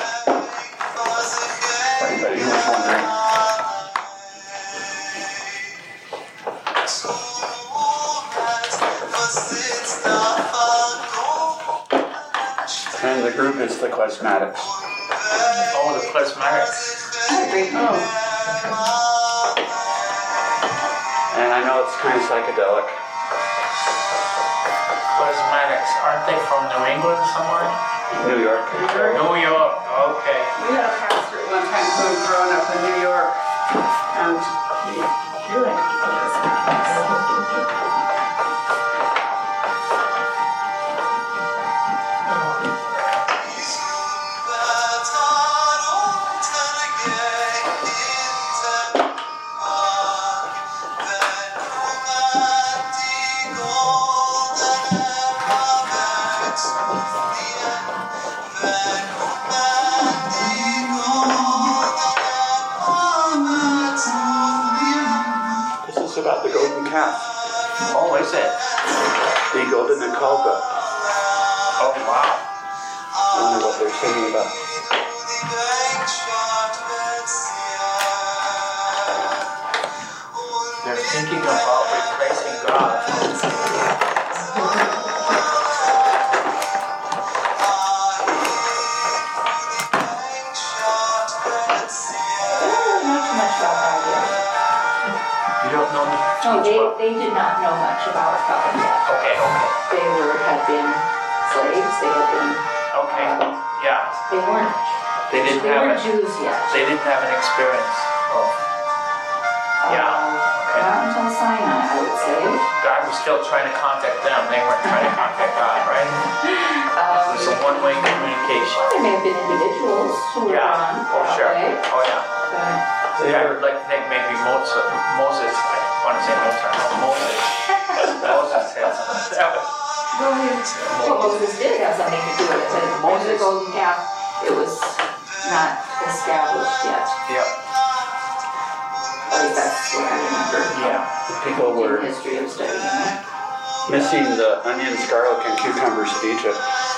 For anybody who's wondering. And the group is the Klezmatics. Oh, the Klezmatics. And I know it's kind of psychedelic. Klezmatics, aren't they from New England somewhere? New York. New York, okay. We had a pastor at one time who had grown up in New York, and he liked This is about the golden calf. Oh, is it? The golden Kalba. Oh, wow. I wonder what they're singing about. They're thinking about replacing God. You don't know No, they did not know much about God yet. Okay, okay, They had been slaves, they had been, okay, yeah. they weren't They didn't have weren't it. Jews yet. They didn't have an experience. Oh, yeah. Okay. Not until Sinai, I would say. God was still trying to contact them. They weren't trying to contact God, right? It was a one-way communication. There may have been individuals who were Yeah. on Oh, that sure. way, Oh, yeah. but Yeah, I would like to think maybe Moses. I want to say Mozart. No, Moses. Moses had something. That was well, Moses did have something to do with it, but Moses, the golden calf, it was not established yet. Yeah. At least that's what I remember. Yeah. People were In history of studying it. missing the onions, garlic, and cucumbers of Egypt.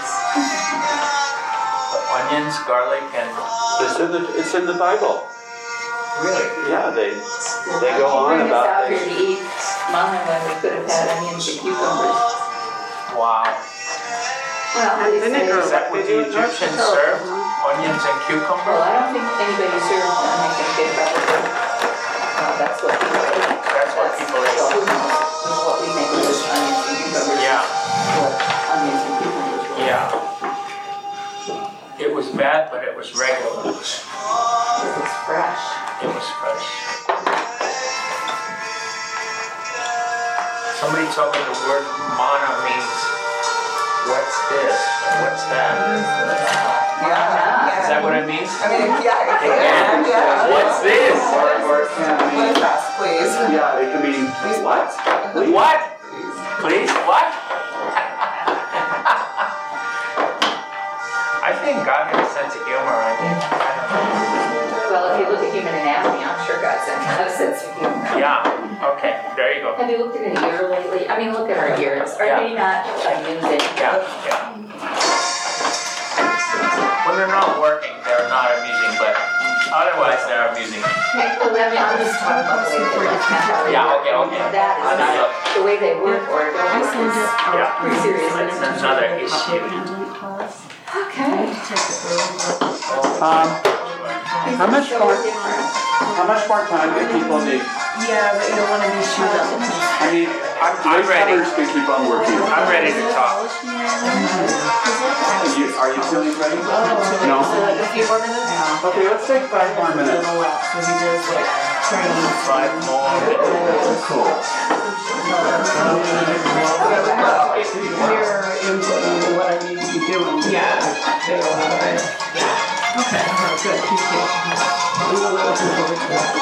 The onions, garlic, and It's in the Bible. really. Yeah, they go on Bring us about out here this. to eat manna when we could have had onions and cucumbers. Wow. Well, And vinegar. Is that what the Egyptians served? Onions and Well, cucumber? I don't think anybody served them. I think they probably, that's what people ate. That's what people ate. Well, who knows? That's what we think was onions and cucumbers. Yeah. What onions and cucumbers were. Yeah. It was bad, but it was regular. It was fresh. It was fresh. Somebody told me the word manna means what's this? What's that? Is that what it means? I mean, yeah. What's this? Or it can mean, Please ask, please. yeah, it can mean what? What? Please? What? I think God has a sense of humor. I don't know. Well, if you look at human anatomy, I'm sure God's got a sense of humor. Yeah. Okay. There you go. Have you looked at an ear lately? I mean, look at our ears. Are they not amusing? Yeah. Yeah. When they're not working, they're not amusing, but otherwise they're amusing. Okay, well, I'll just talk about the way they work, not how they Yeah, work. okay, okay. That is Understood. not, the way they work or don't work is Yeah. pretty serious. It's another issue. Okay. How much So more? different. How much more time do people need? Yeah, but you don't want to be shut up. I mean, I'm ready. Summers can keep on working. I'm ready to talk. Are you feeling ready? No? A few more minutes? Okay, let's take 5 more minutes. So he does like trains. 5 more. Cool. Mirror into what I need to be doing. Yeah. They will have it. Okay, good, appreciate it. I'm really looking forward to that.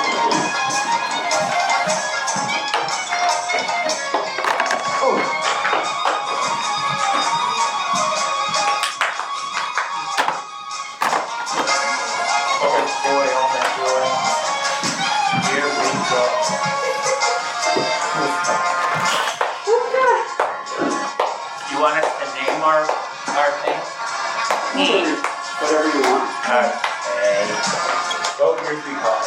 Oh boy, oh my boy. Here we go. You want us to name our thing? Whatever you want. Okay. Oh, here's we call it.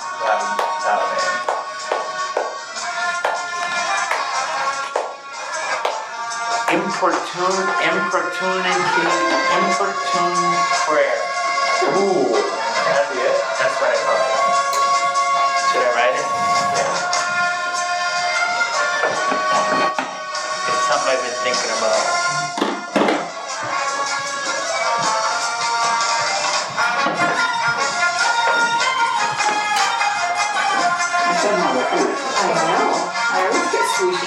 Importune prayer. Ooh, that'd be it. That's what I call it. Should I write it? Yeah. It's something I've been thinking about. I know, I always get swooshy.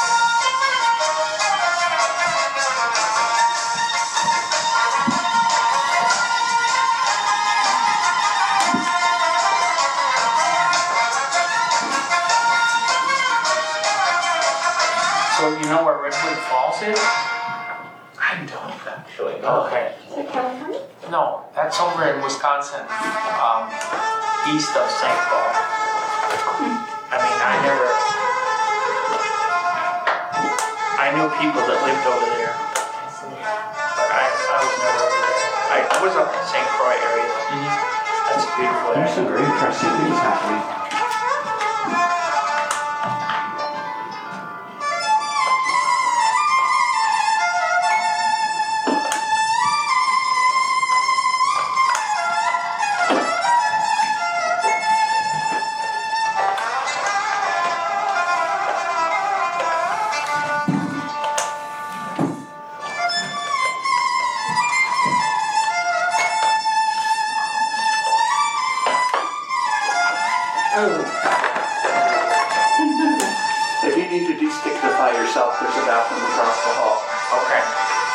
So you know where Redwood Falls is? I don't actually know. Okay. Is it California? No, that's over in Wisconsin, east of St. Paul. I mean, I knew people that lived over there, but I was never over there. I was up in St. Croix area. That's a beautiful There's area. some very interesting things happening. If you need to destigmatify yourself, there's a bathroom across the hall. Okay.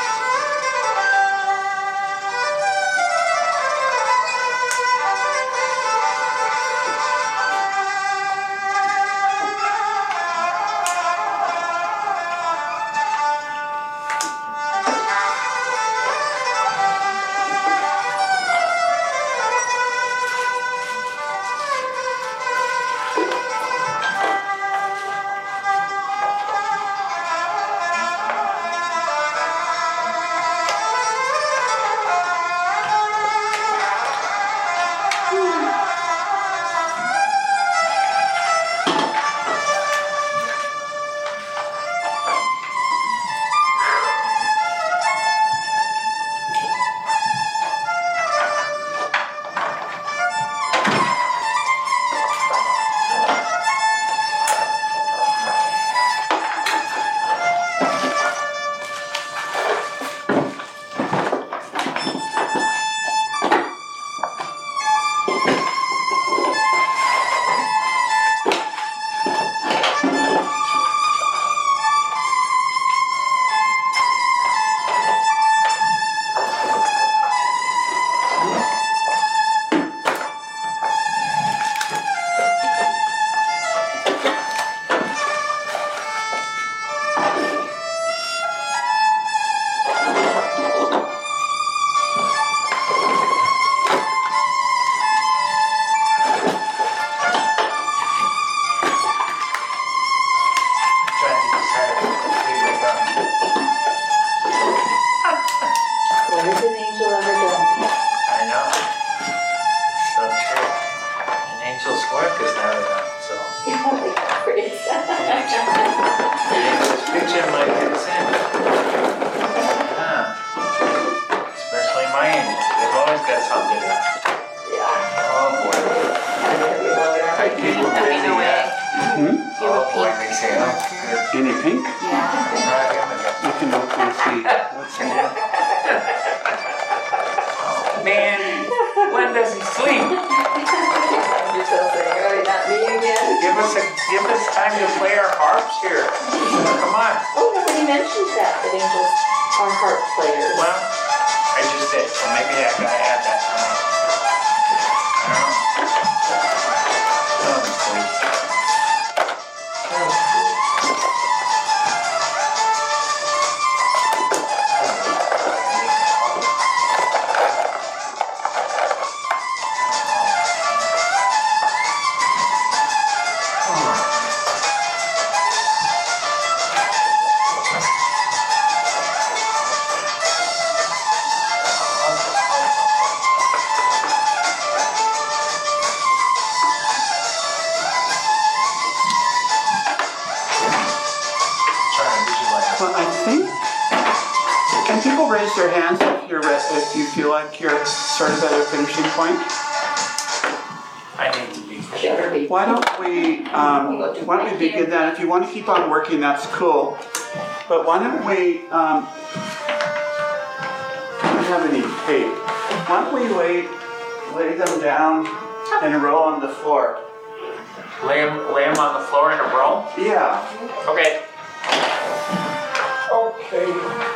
Any pink? Yeah. You can look and see what's in there. Man, when does he sleep? You're so sick, right? Not me. Give us time to play our harps here. Come on. Oh, nobody mentioned that angels are harp players. Well, I just did, so maybe I gotta add that. Oh, sweet. Well, I think, can people raise their hands if you feel like you're sort of at a finishing point? I need to be. Why don't we begin that? If you want to keep on working, that's cool. But why don't we, I don't have any tape. Why don't we lay them down in a row on the floor? Lay them on the floor in a row? Yeah. Okay. Okay.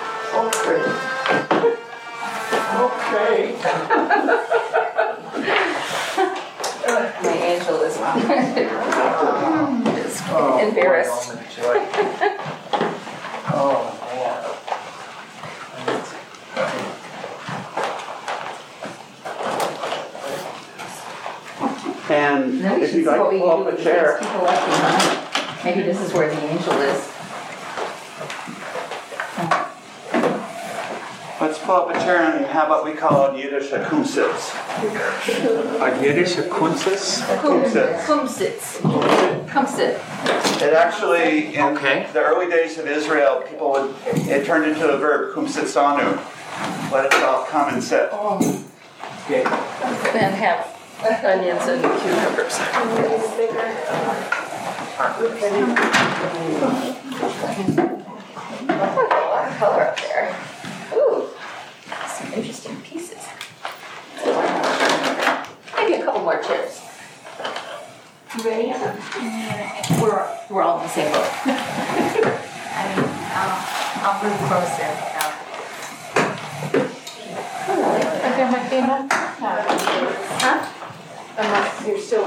My angel is embarrassed. Boy, moment of joy. Oh, And Now we if should you'd see like what to we pull can up do a with chair. these people left behind. Maybe this is where the angel is. Let's pull up a chair and have what we call in Yiddish a kumsitz. A Yiddish kunsis? Come sit. It actually, in Okay. the early days of Israel, it turned into a verb, kumsitzanu. Let us all come and sit. Okay. And have onions and cucumbers. A lot of color up there. Ooh, some interesting pieces. Maybe a couple more chairs. You ready? We're all in the same boat. I'll move closer. Okay, Martina? Huh? Unless you're still.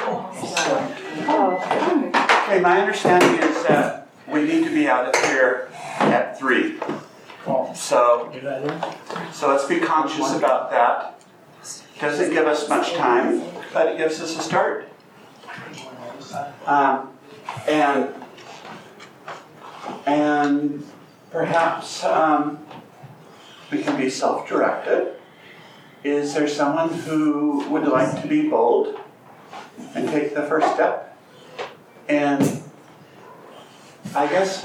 Okay, my understanding is that we need to be out of here at 3. So let's be conscious about that. Doesn't give us much time, but it gives us a start. And perhaps we can be self-directed. Is there someone who would like to be bold and take the first step? And I guess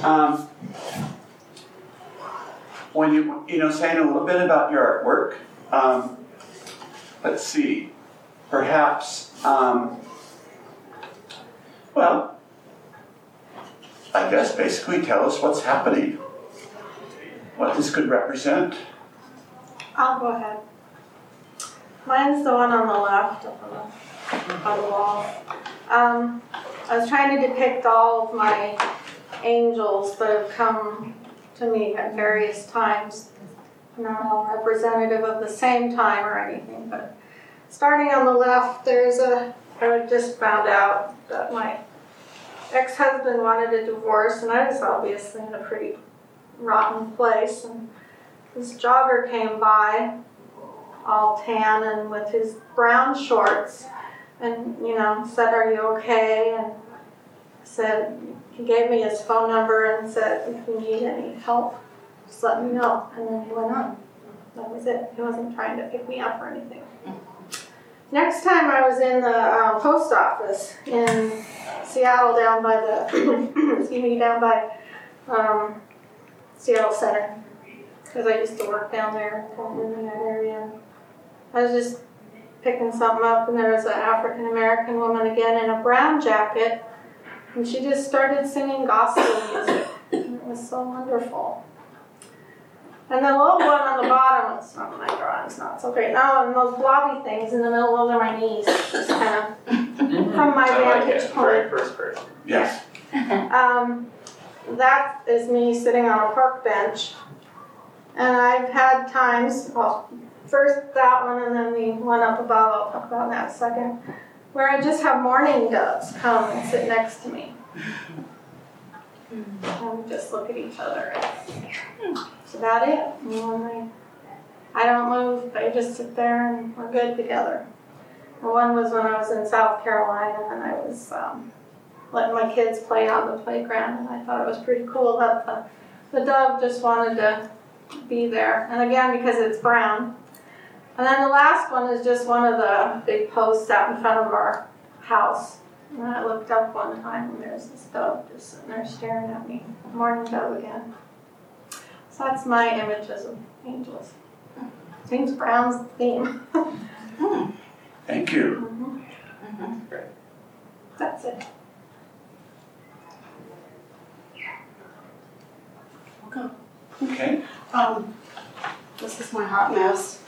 when saying a little bit about your artwork, let's see, perhaps, well, I guess basically tell us what's happening, what this could represent. I'll go ahead. Mine's the one on the left on the wall. I was trying to depict all of my angels that have come to me at various times. Not all representative of the same time or anything, but starting on the left, I just found out that my ex-husband wanted a divorce, and I was obviously in a pretty rotten place, and this jogger came by, all tan and with his brown shorts, and said, "Are you okay?" And said, he gave me his phone number and said, "If you need any help, just let me know." And then he went on. That was it. He wasn't trying to pick me up or anything. Next time I was in the post office in Seattle, down by Seattle Center, because I used to work down there, in that area. I was just picking something up, and there was an African American woman again in a brown jacket, and she just started singing gospel music. It was so wonderful. And the little one on the bottom, it's not my drawing's not so great. Oh, and those blobby things in the middle, those are my knees. Just kind of from my I like vantage it. point. Very first person. Yes. That is me sitting on a park bench. And I've had times, well, first that one and then the one up above, I'll talk about that in a second, where I just have mourning doves come and sit next to me. And we just look at each other. That's about it. I don't move, they just sit there and we're good together. And one was when I was in South Carolina and I was letting my kids play on the playground, and I thought it was pretty cool that the dove just wanted to be there. And again, because it's brown. And then the last one is just one of the big posts out in front of our house. And I looked up one time and there's this dove just sitting there staring at me. Morning dove again. So that's my images of angels. Seems brown's theme. Thank you. That's it. Okay. This is my hot mess.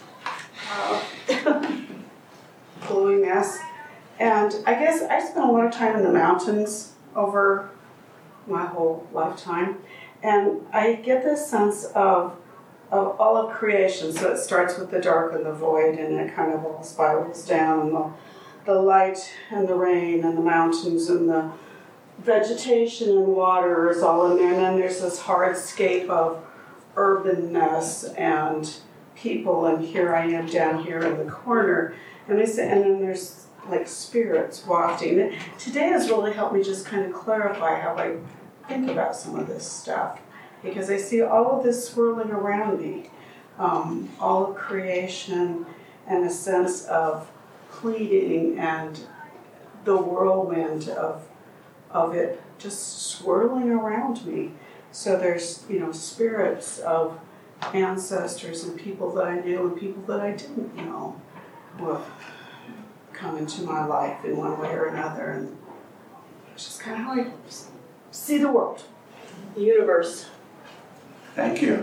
Gluey mess. And I guess I spent a lot of time in the mountains over my whole lifetime. And I get this sense of all of creation. So it starts with the dark and the void, and it kind of all spirals down. And the light and the rain and the mountains and the vegetation and water is all in there. And then there's this hardscape of urbanness and people, and here I am down here in the corner. And then there's like spirits wafting. Today has really helped me just kind of clarify how I think about some of this stuff, because I see all of this swirling around me, all of creation and a sense of pleading and the whirlwind of it just swirling around me. So there's, spirits of ancestors and people that I knew and people that I didn't know will come into my life in one way or another. And it's just kind of how I see the world. The universe. Thank you.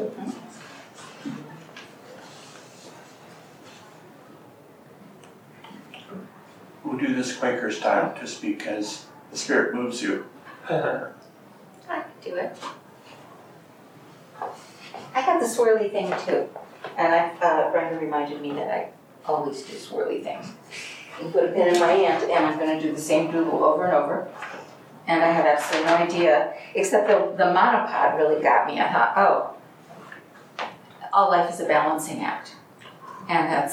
We'll do this Quaker style just because the spirit moves you. I can do it. I have the swirly thing too. And Brenda reminded me that I always do swirly things. You put a pin in my hand and I'm going to do the same doodle over and over. And I have absolutely no idea, except the monopod really got me. I thought, oh, all life is a balancing act. And that's,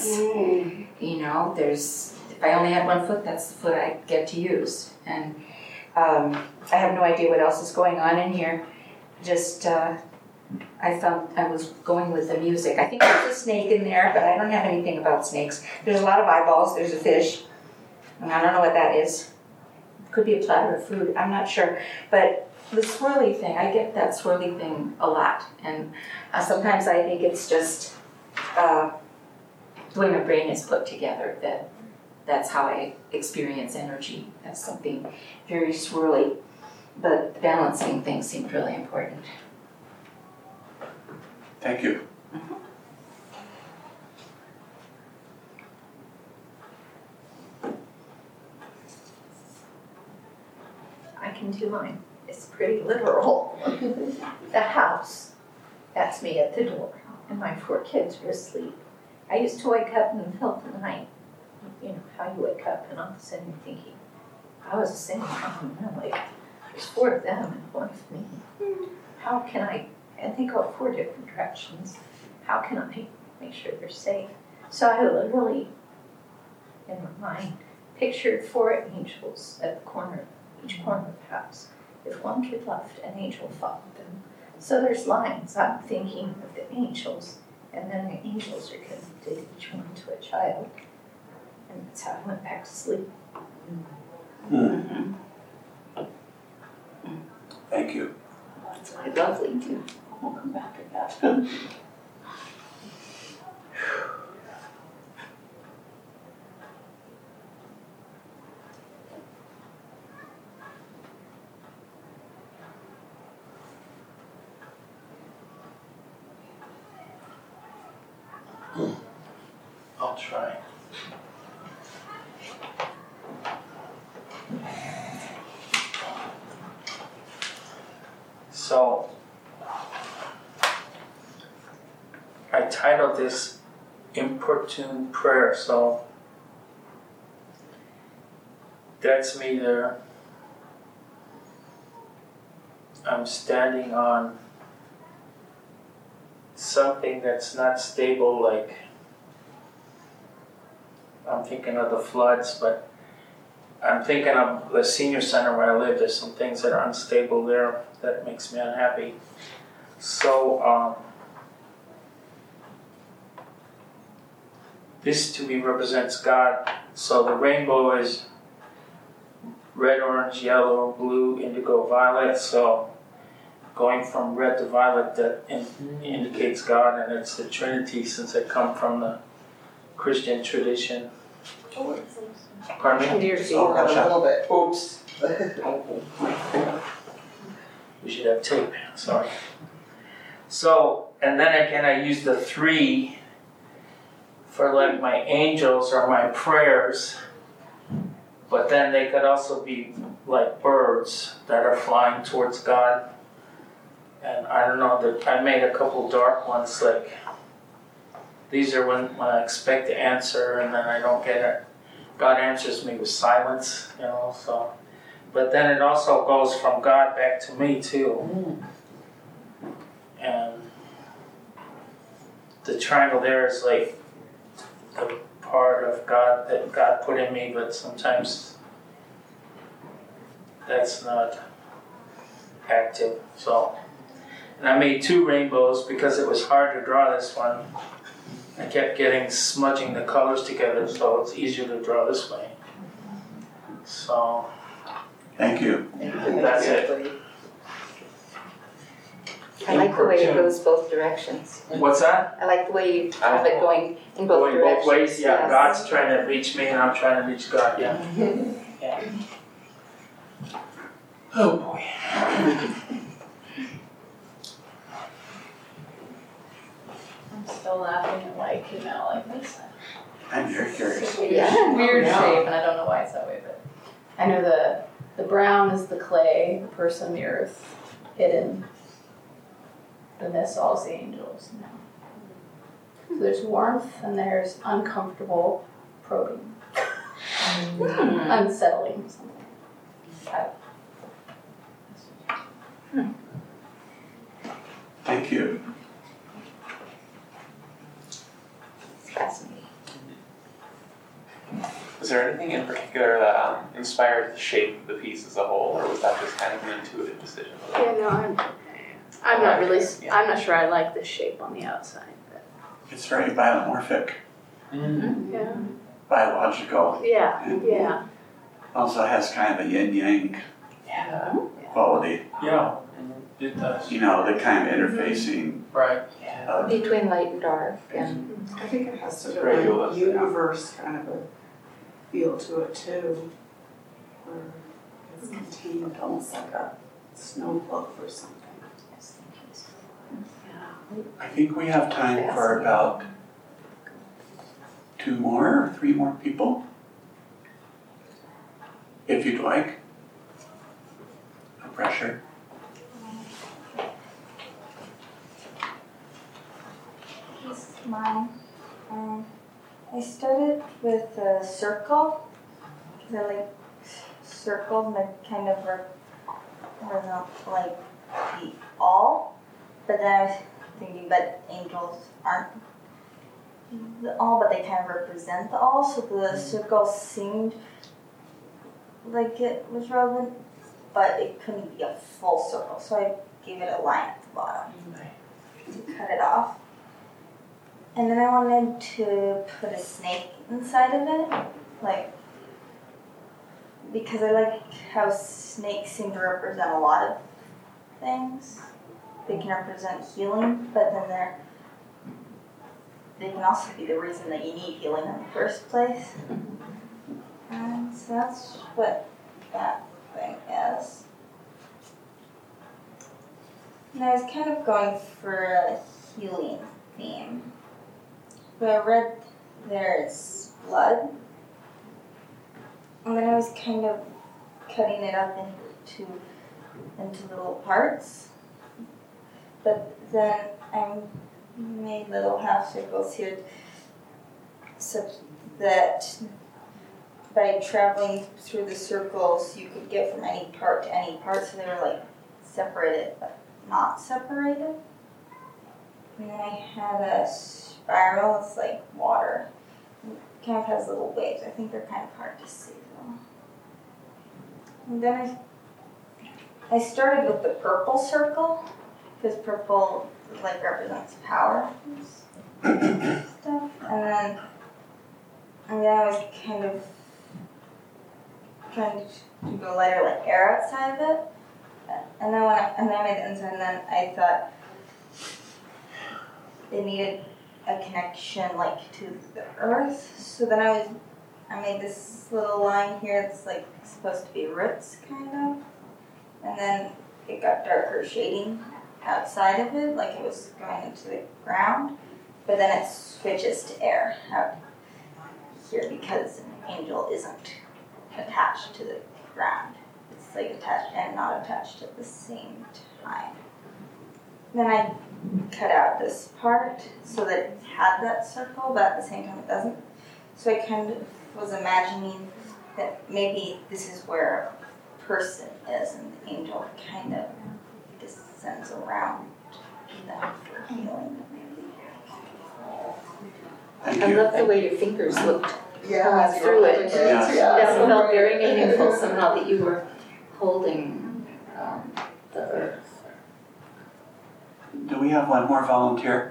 if I only had one foot, that's the foot I get to use. And I have no idea what else is going on in here. Just, I thought I was going with the music. I think there's a snake in there, but I don't have anything about snakes. There's a lot of eyeballs. There's a fish. And I don't know what that is. Could be a platter of food. I'm not sure. But the swirly thing, I get that swirly thing a lot. And sometimes I think it's just the way my brain is put together, that's how I experience energy, as something very swirly. But the balancing thing seemed really important. Thank you. I can do mine. It's pretty literal. The house, that's me at the door, and my 4 kids are asleep. I used to wake up in the middle of the night, how you wake up, and all of a sudden you're thinking, I was a single mom, and I'm like, there's 4 of them and 1 of me. How can I, and they go 4 different directions, how can I make sure they're safe? So I literally, in my mind, pictured 4 angels at the corner, each corner of the house. If 1 kid left, an angel followed them. So there's lines. I'm thinking of the angels, and then the angels are connected, each one to a child. And that's how I went back to sleep. Mm-hmm. Thank you. That's quite lovely too. We'll come back to that. I'll try. about this importune prayer, so that's me there. I'm standing on something that's not stable, like I'm thinking of the floods, but I'm thinking of the senior center where I live. There's some things that are unstable there that makes me unhappy. So this to me represents God. So the rainbow is red, orange, yellow, blue, indigo, violet. So going from red to violet, that indicates God, and it's the Trinity since I come from the Christian tradition. Pardon me? Just over a little bit. Oops. We should have tape, sorry. So, and then again I use the 3 for like my angels or my prayers, but then they could also be like birds that are flying towards God. And I don't know, I made a couple dark ones, like these are when I expect to answer and then I don't get it. God answers me with silence, you know, so. But then it also goes from God back to me too. And the triangle there is like the part of God that God put in me, but sometimes that's not active, so. And I made 2 rainbows because it was hard to draw this one. I kept smudging the colors together, so it's easier to draw this way. So. Thank you. That's it. I like the way it goes both directions. What's that? I like the way you have it going in both Going directions. both ways, yeah. Yes. God's trying to reach me and I'm trying to reach God, yeah. Yeah. Oh boy. I'm still laughing at like this. I'm very curious. Yeah. Weird Yeah. shape, and I don't know why it's that way, but I know the brown is the clay, the person, the earth, hidden. And this all is the angels. So there's warmth and there's uncomfortable, probing, unsettling something. Thank you. It's fascinating. Was there anything in particular that inspired the shape of the piece as a whole, or was that just kind of an intuitive decision? Yeah, no, I'm not really, I'm not sure I like the shape on the outside, but. It's very biomorphic, Yeah. biological. Yeah. Also has kind of a yin-yang quality. Yeah, it does. You know, the kind of interfacing Right. of Between light and dark and I think it has sort Very of cool, a that's- universe kind of a feel to it too, where it's contained almost like a snow glove or something. I think we have time for about 2 more or 3 more people. If you'd like. No pressure. This is mine. I started with a circle, because I like circles that kind of represent like the all, but then I was thinking that angels aren't the all, but they kind of represent the all, so the circle seemed like it was relevant, but it couldn't be a full circle, so I gave it a line at the bottom to cut it off. And then I wanted to put a snake inside of it, like, because I like how snakes seem to represent a lot of things. They can represent healing, but then they can also be the reason that you need healing in the first place. And so that's what that thing is. And I was kind of going for a healing theme. The red there is blood. And then I was kind of cutting it up into little parts. But then I'm made little half circles here, such that by traveling through the circles, you could get from any part to any part. So they were like separated, but not separated. And then I had a spiral. It's like water. It kind of has little waves. I think they're kind of hard to see though. And then I started with the purple circle, because purple like represents power and stuff. And then I was kind of trying to go lighter, like air outside of it. And then I made the inside, and then I thought it needed a connection like to the earth. So then I made this little line here that's like supposed to be roots kind of. And then it got darker shading outside of it, like it was going into the ground. But then it switches to air out here because an angel isn't attached to the ground. It's like attached and not attached at the same time. Then I cut out this part so that it had that circle, but at the same time it doesn't. So I kind of was imagining that maybe this is where a person is, and the angel kind of descends around them for healing. Thank I you. love the way your fingers looked Yeah, through it. Yeah. That felt very meaningful somehow that you were holding the earth. Do we have one more volunteer?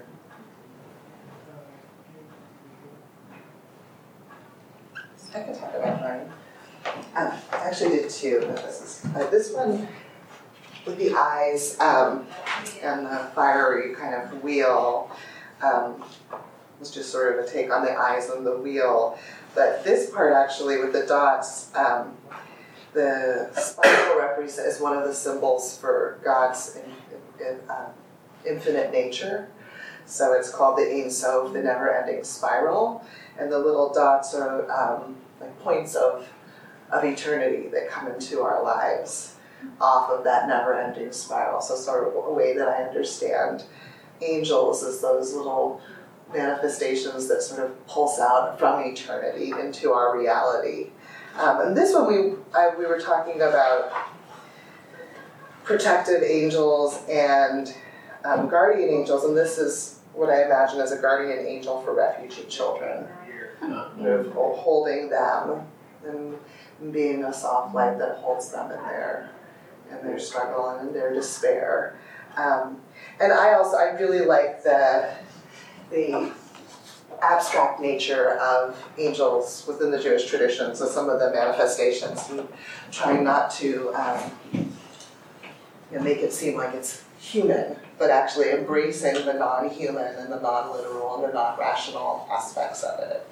I can talk about mine. I actually did two, but this one with the eyes and the fiery kind of wheel was just sort of a take on the eyes and the wheel. But this part actually with the dots, the spiral is one of the symbols for God's infinite nature. So it's called the Ein Sof, the never-ending spiral. And the little dots are like points of eternity that come into our lives off of that never-ending spiral. So sort of a way that I understand angels is those little manifestations that sort of pulse out from eternity into our reality. And this one we were talking about protective angels and guardian angels, and this is what I imagine as a guardian angel for refugee children. Sort of holding them and being a soft light that holds them in their struggle and in their despair. And I really like the abstract nature of angels within the Jewish tradition. So some of the manifestations, and trying not to make it seem like it's human, but actually embracing the non-human and the non-literal and the non-rational aspects of it.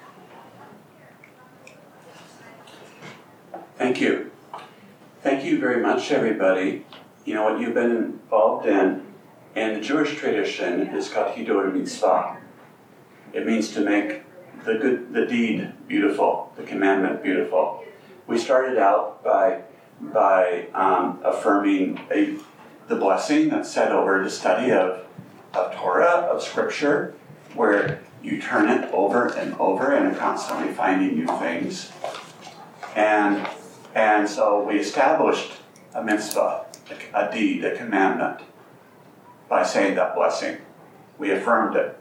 Thank you. Thank you very much, everybody. You know what you've been involved in the Jewish tradition is called Hiddur Mitzvah. It means to make the deed beautiful, the commandment beautiful. We started out by affirming the blessing that's said over the study of Torah, of Scripture, where you turn it over and over and are constantly finding new things. And so we established a mitzvah, a deed, a commandment, by saying that blessing. We affirmed it.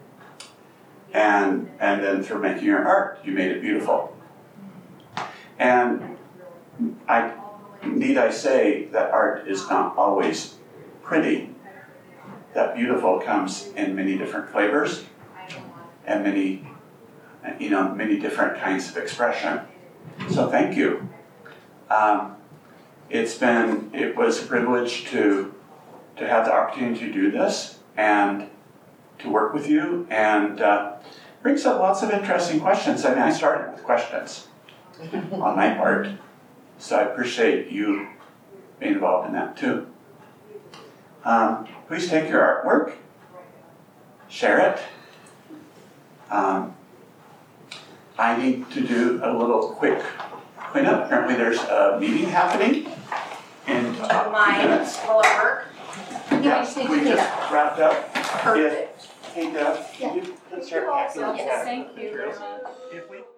And then through making your art, you made it beautiful. And need I say that art is not always pretty. That beautiful comes in many different flavors and many different kinds of expression. So thank you. It was a privilege to have the opportunity to do this and to work with you, and brings up lots of interesting questions. I mean, I started with questions on my part, so I appreciate you being involved in that too. Please take your artwork, share it. I need to do a little quick cleanup. Apparently there's a meeting happening in 2 minutes. Will it work? Yeah, we just wrapped up. Perfect. Hey Deb, Yeah. can you start packing the Yes, thank you very materials? much. If we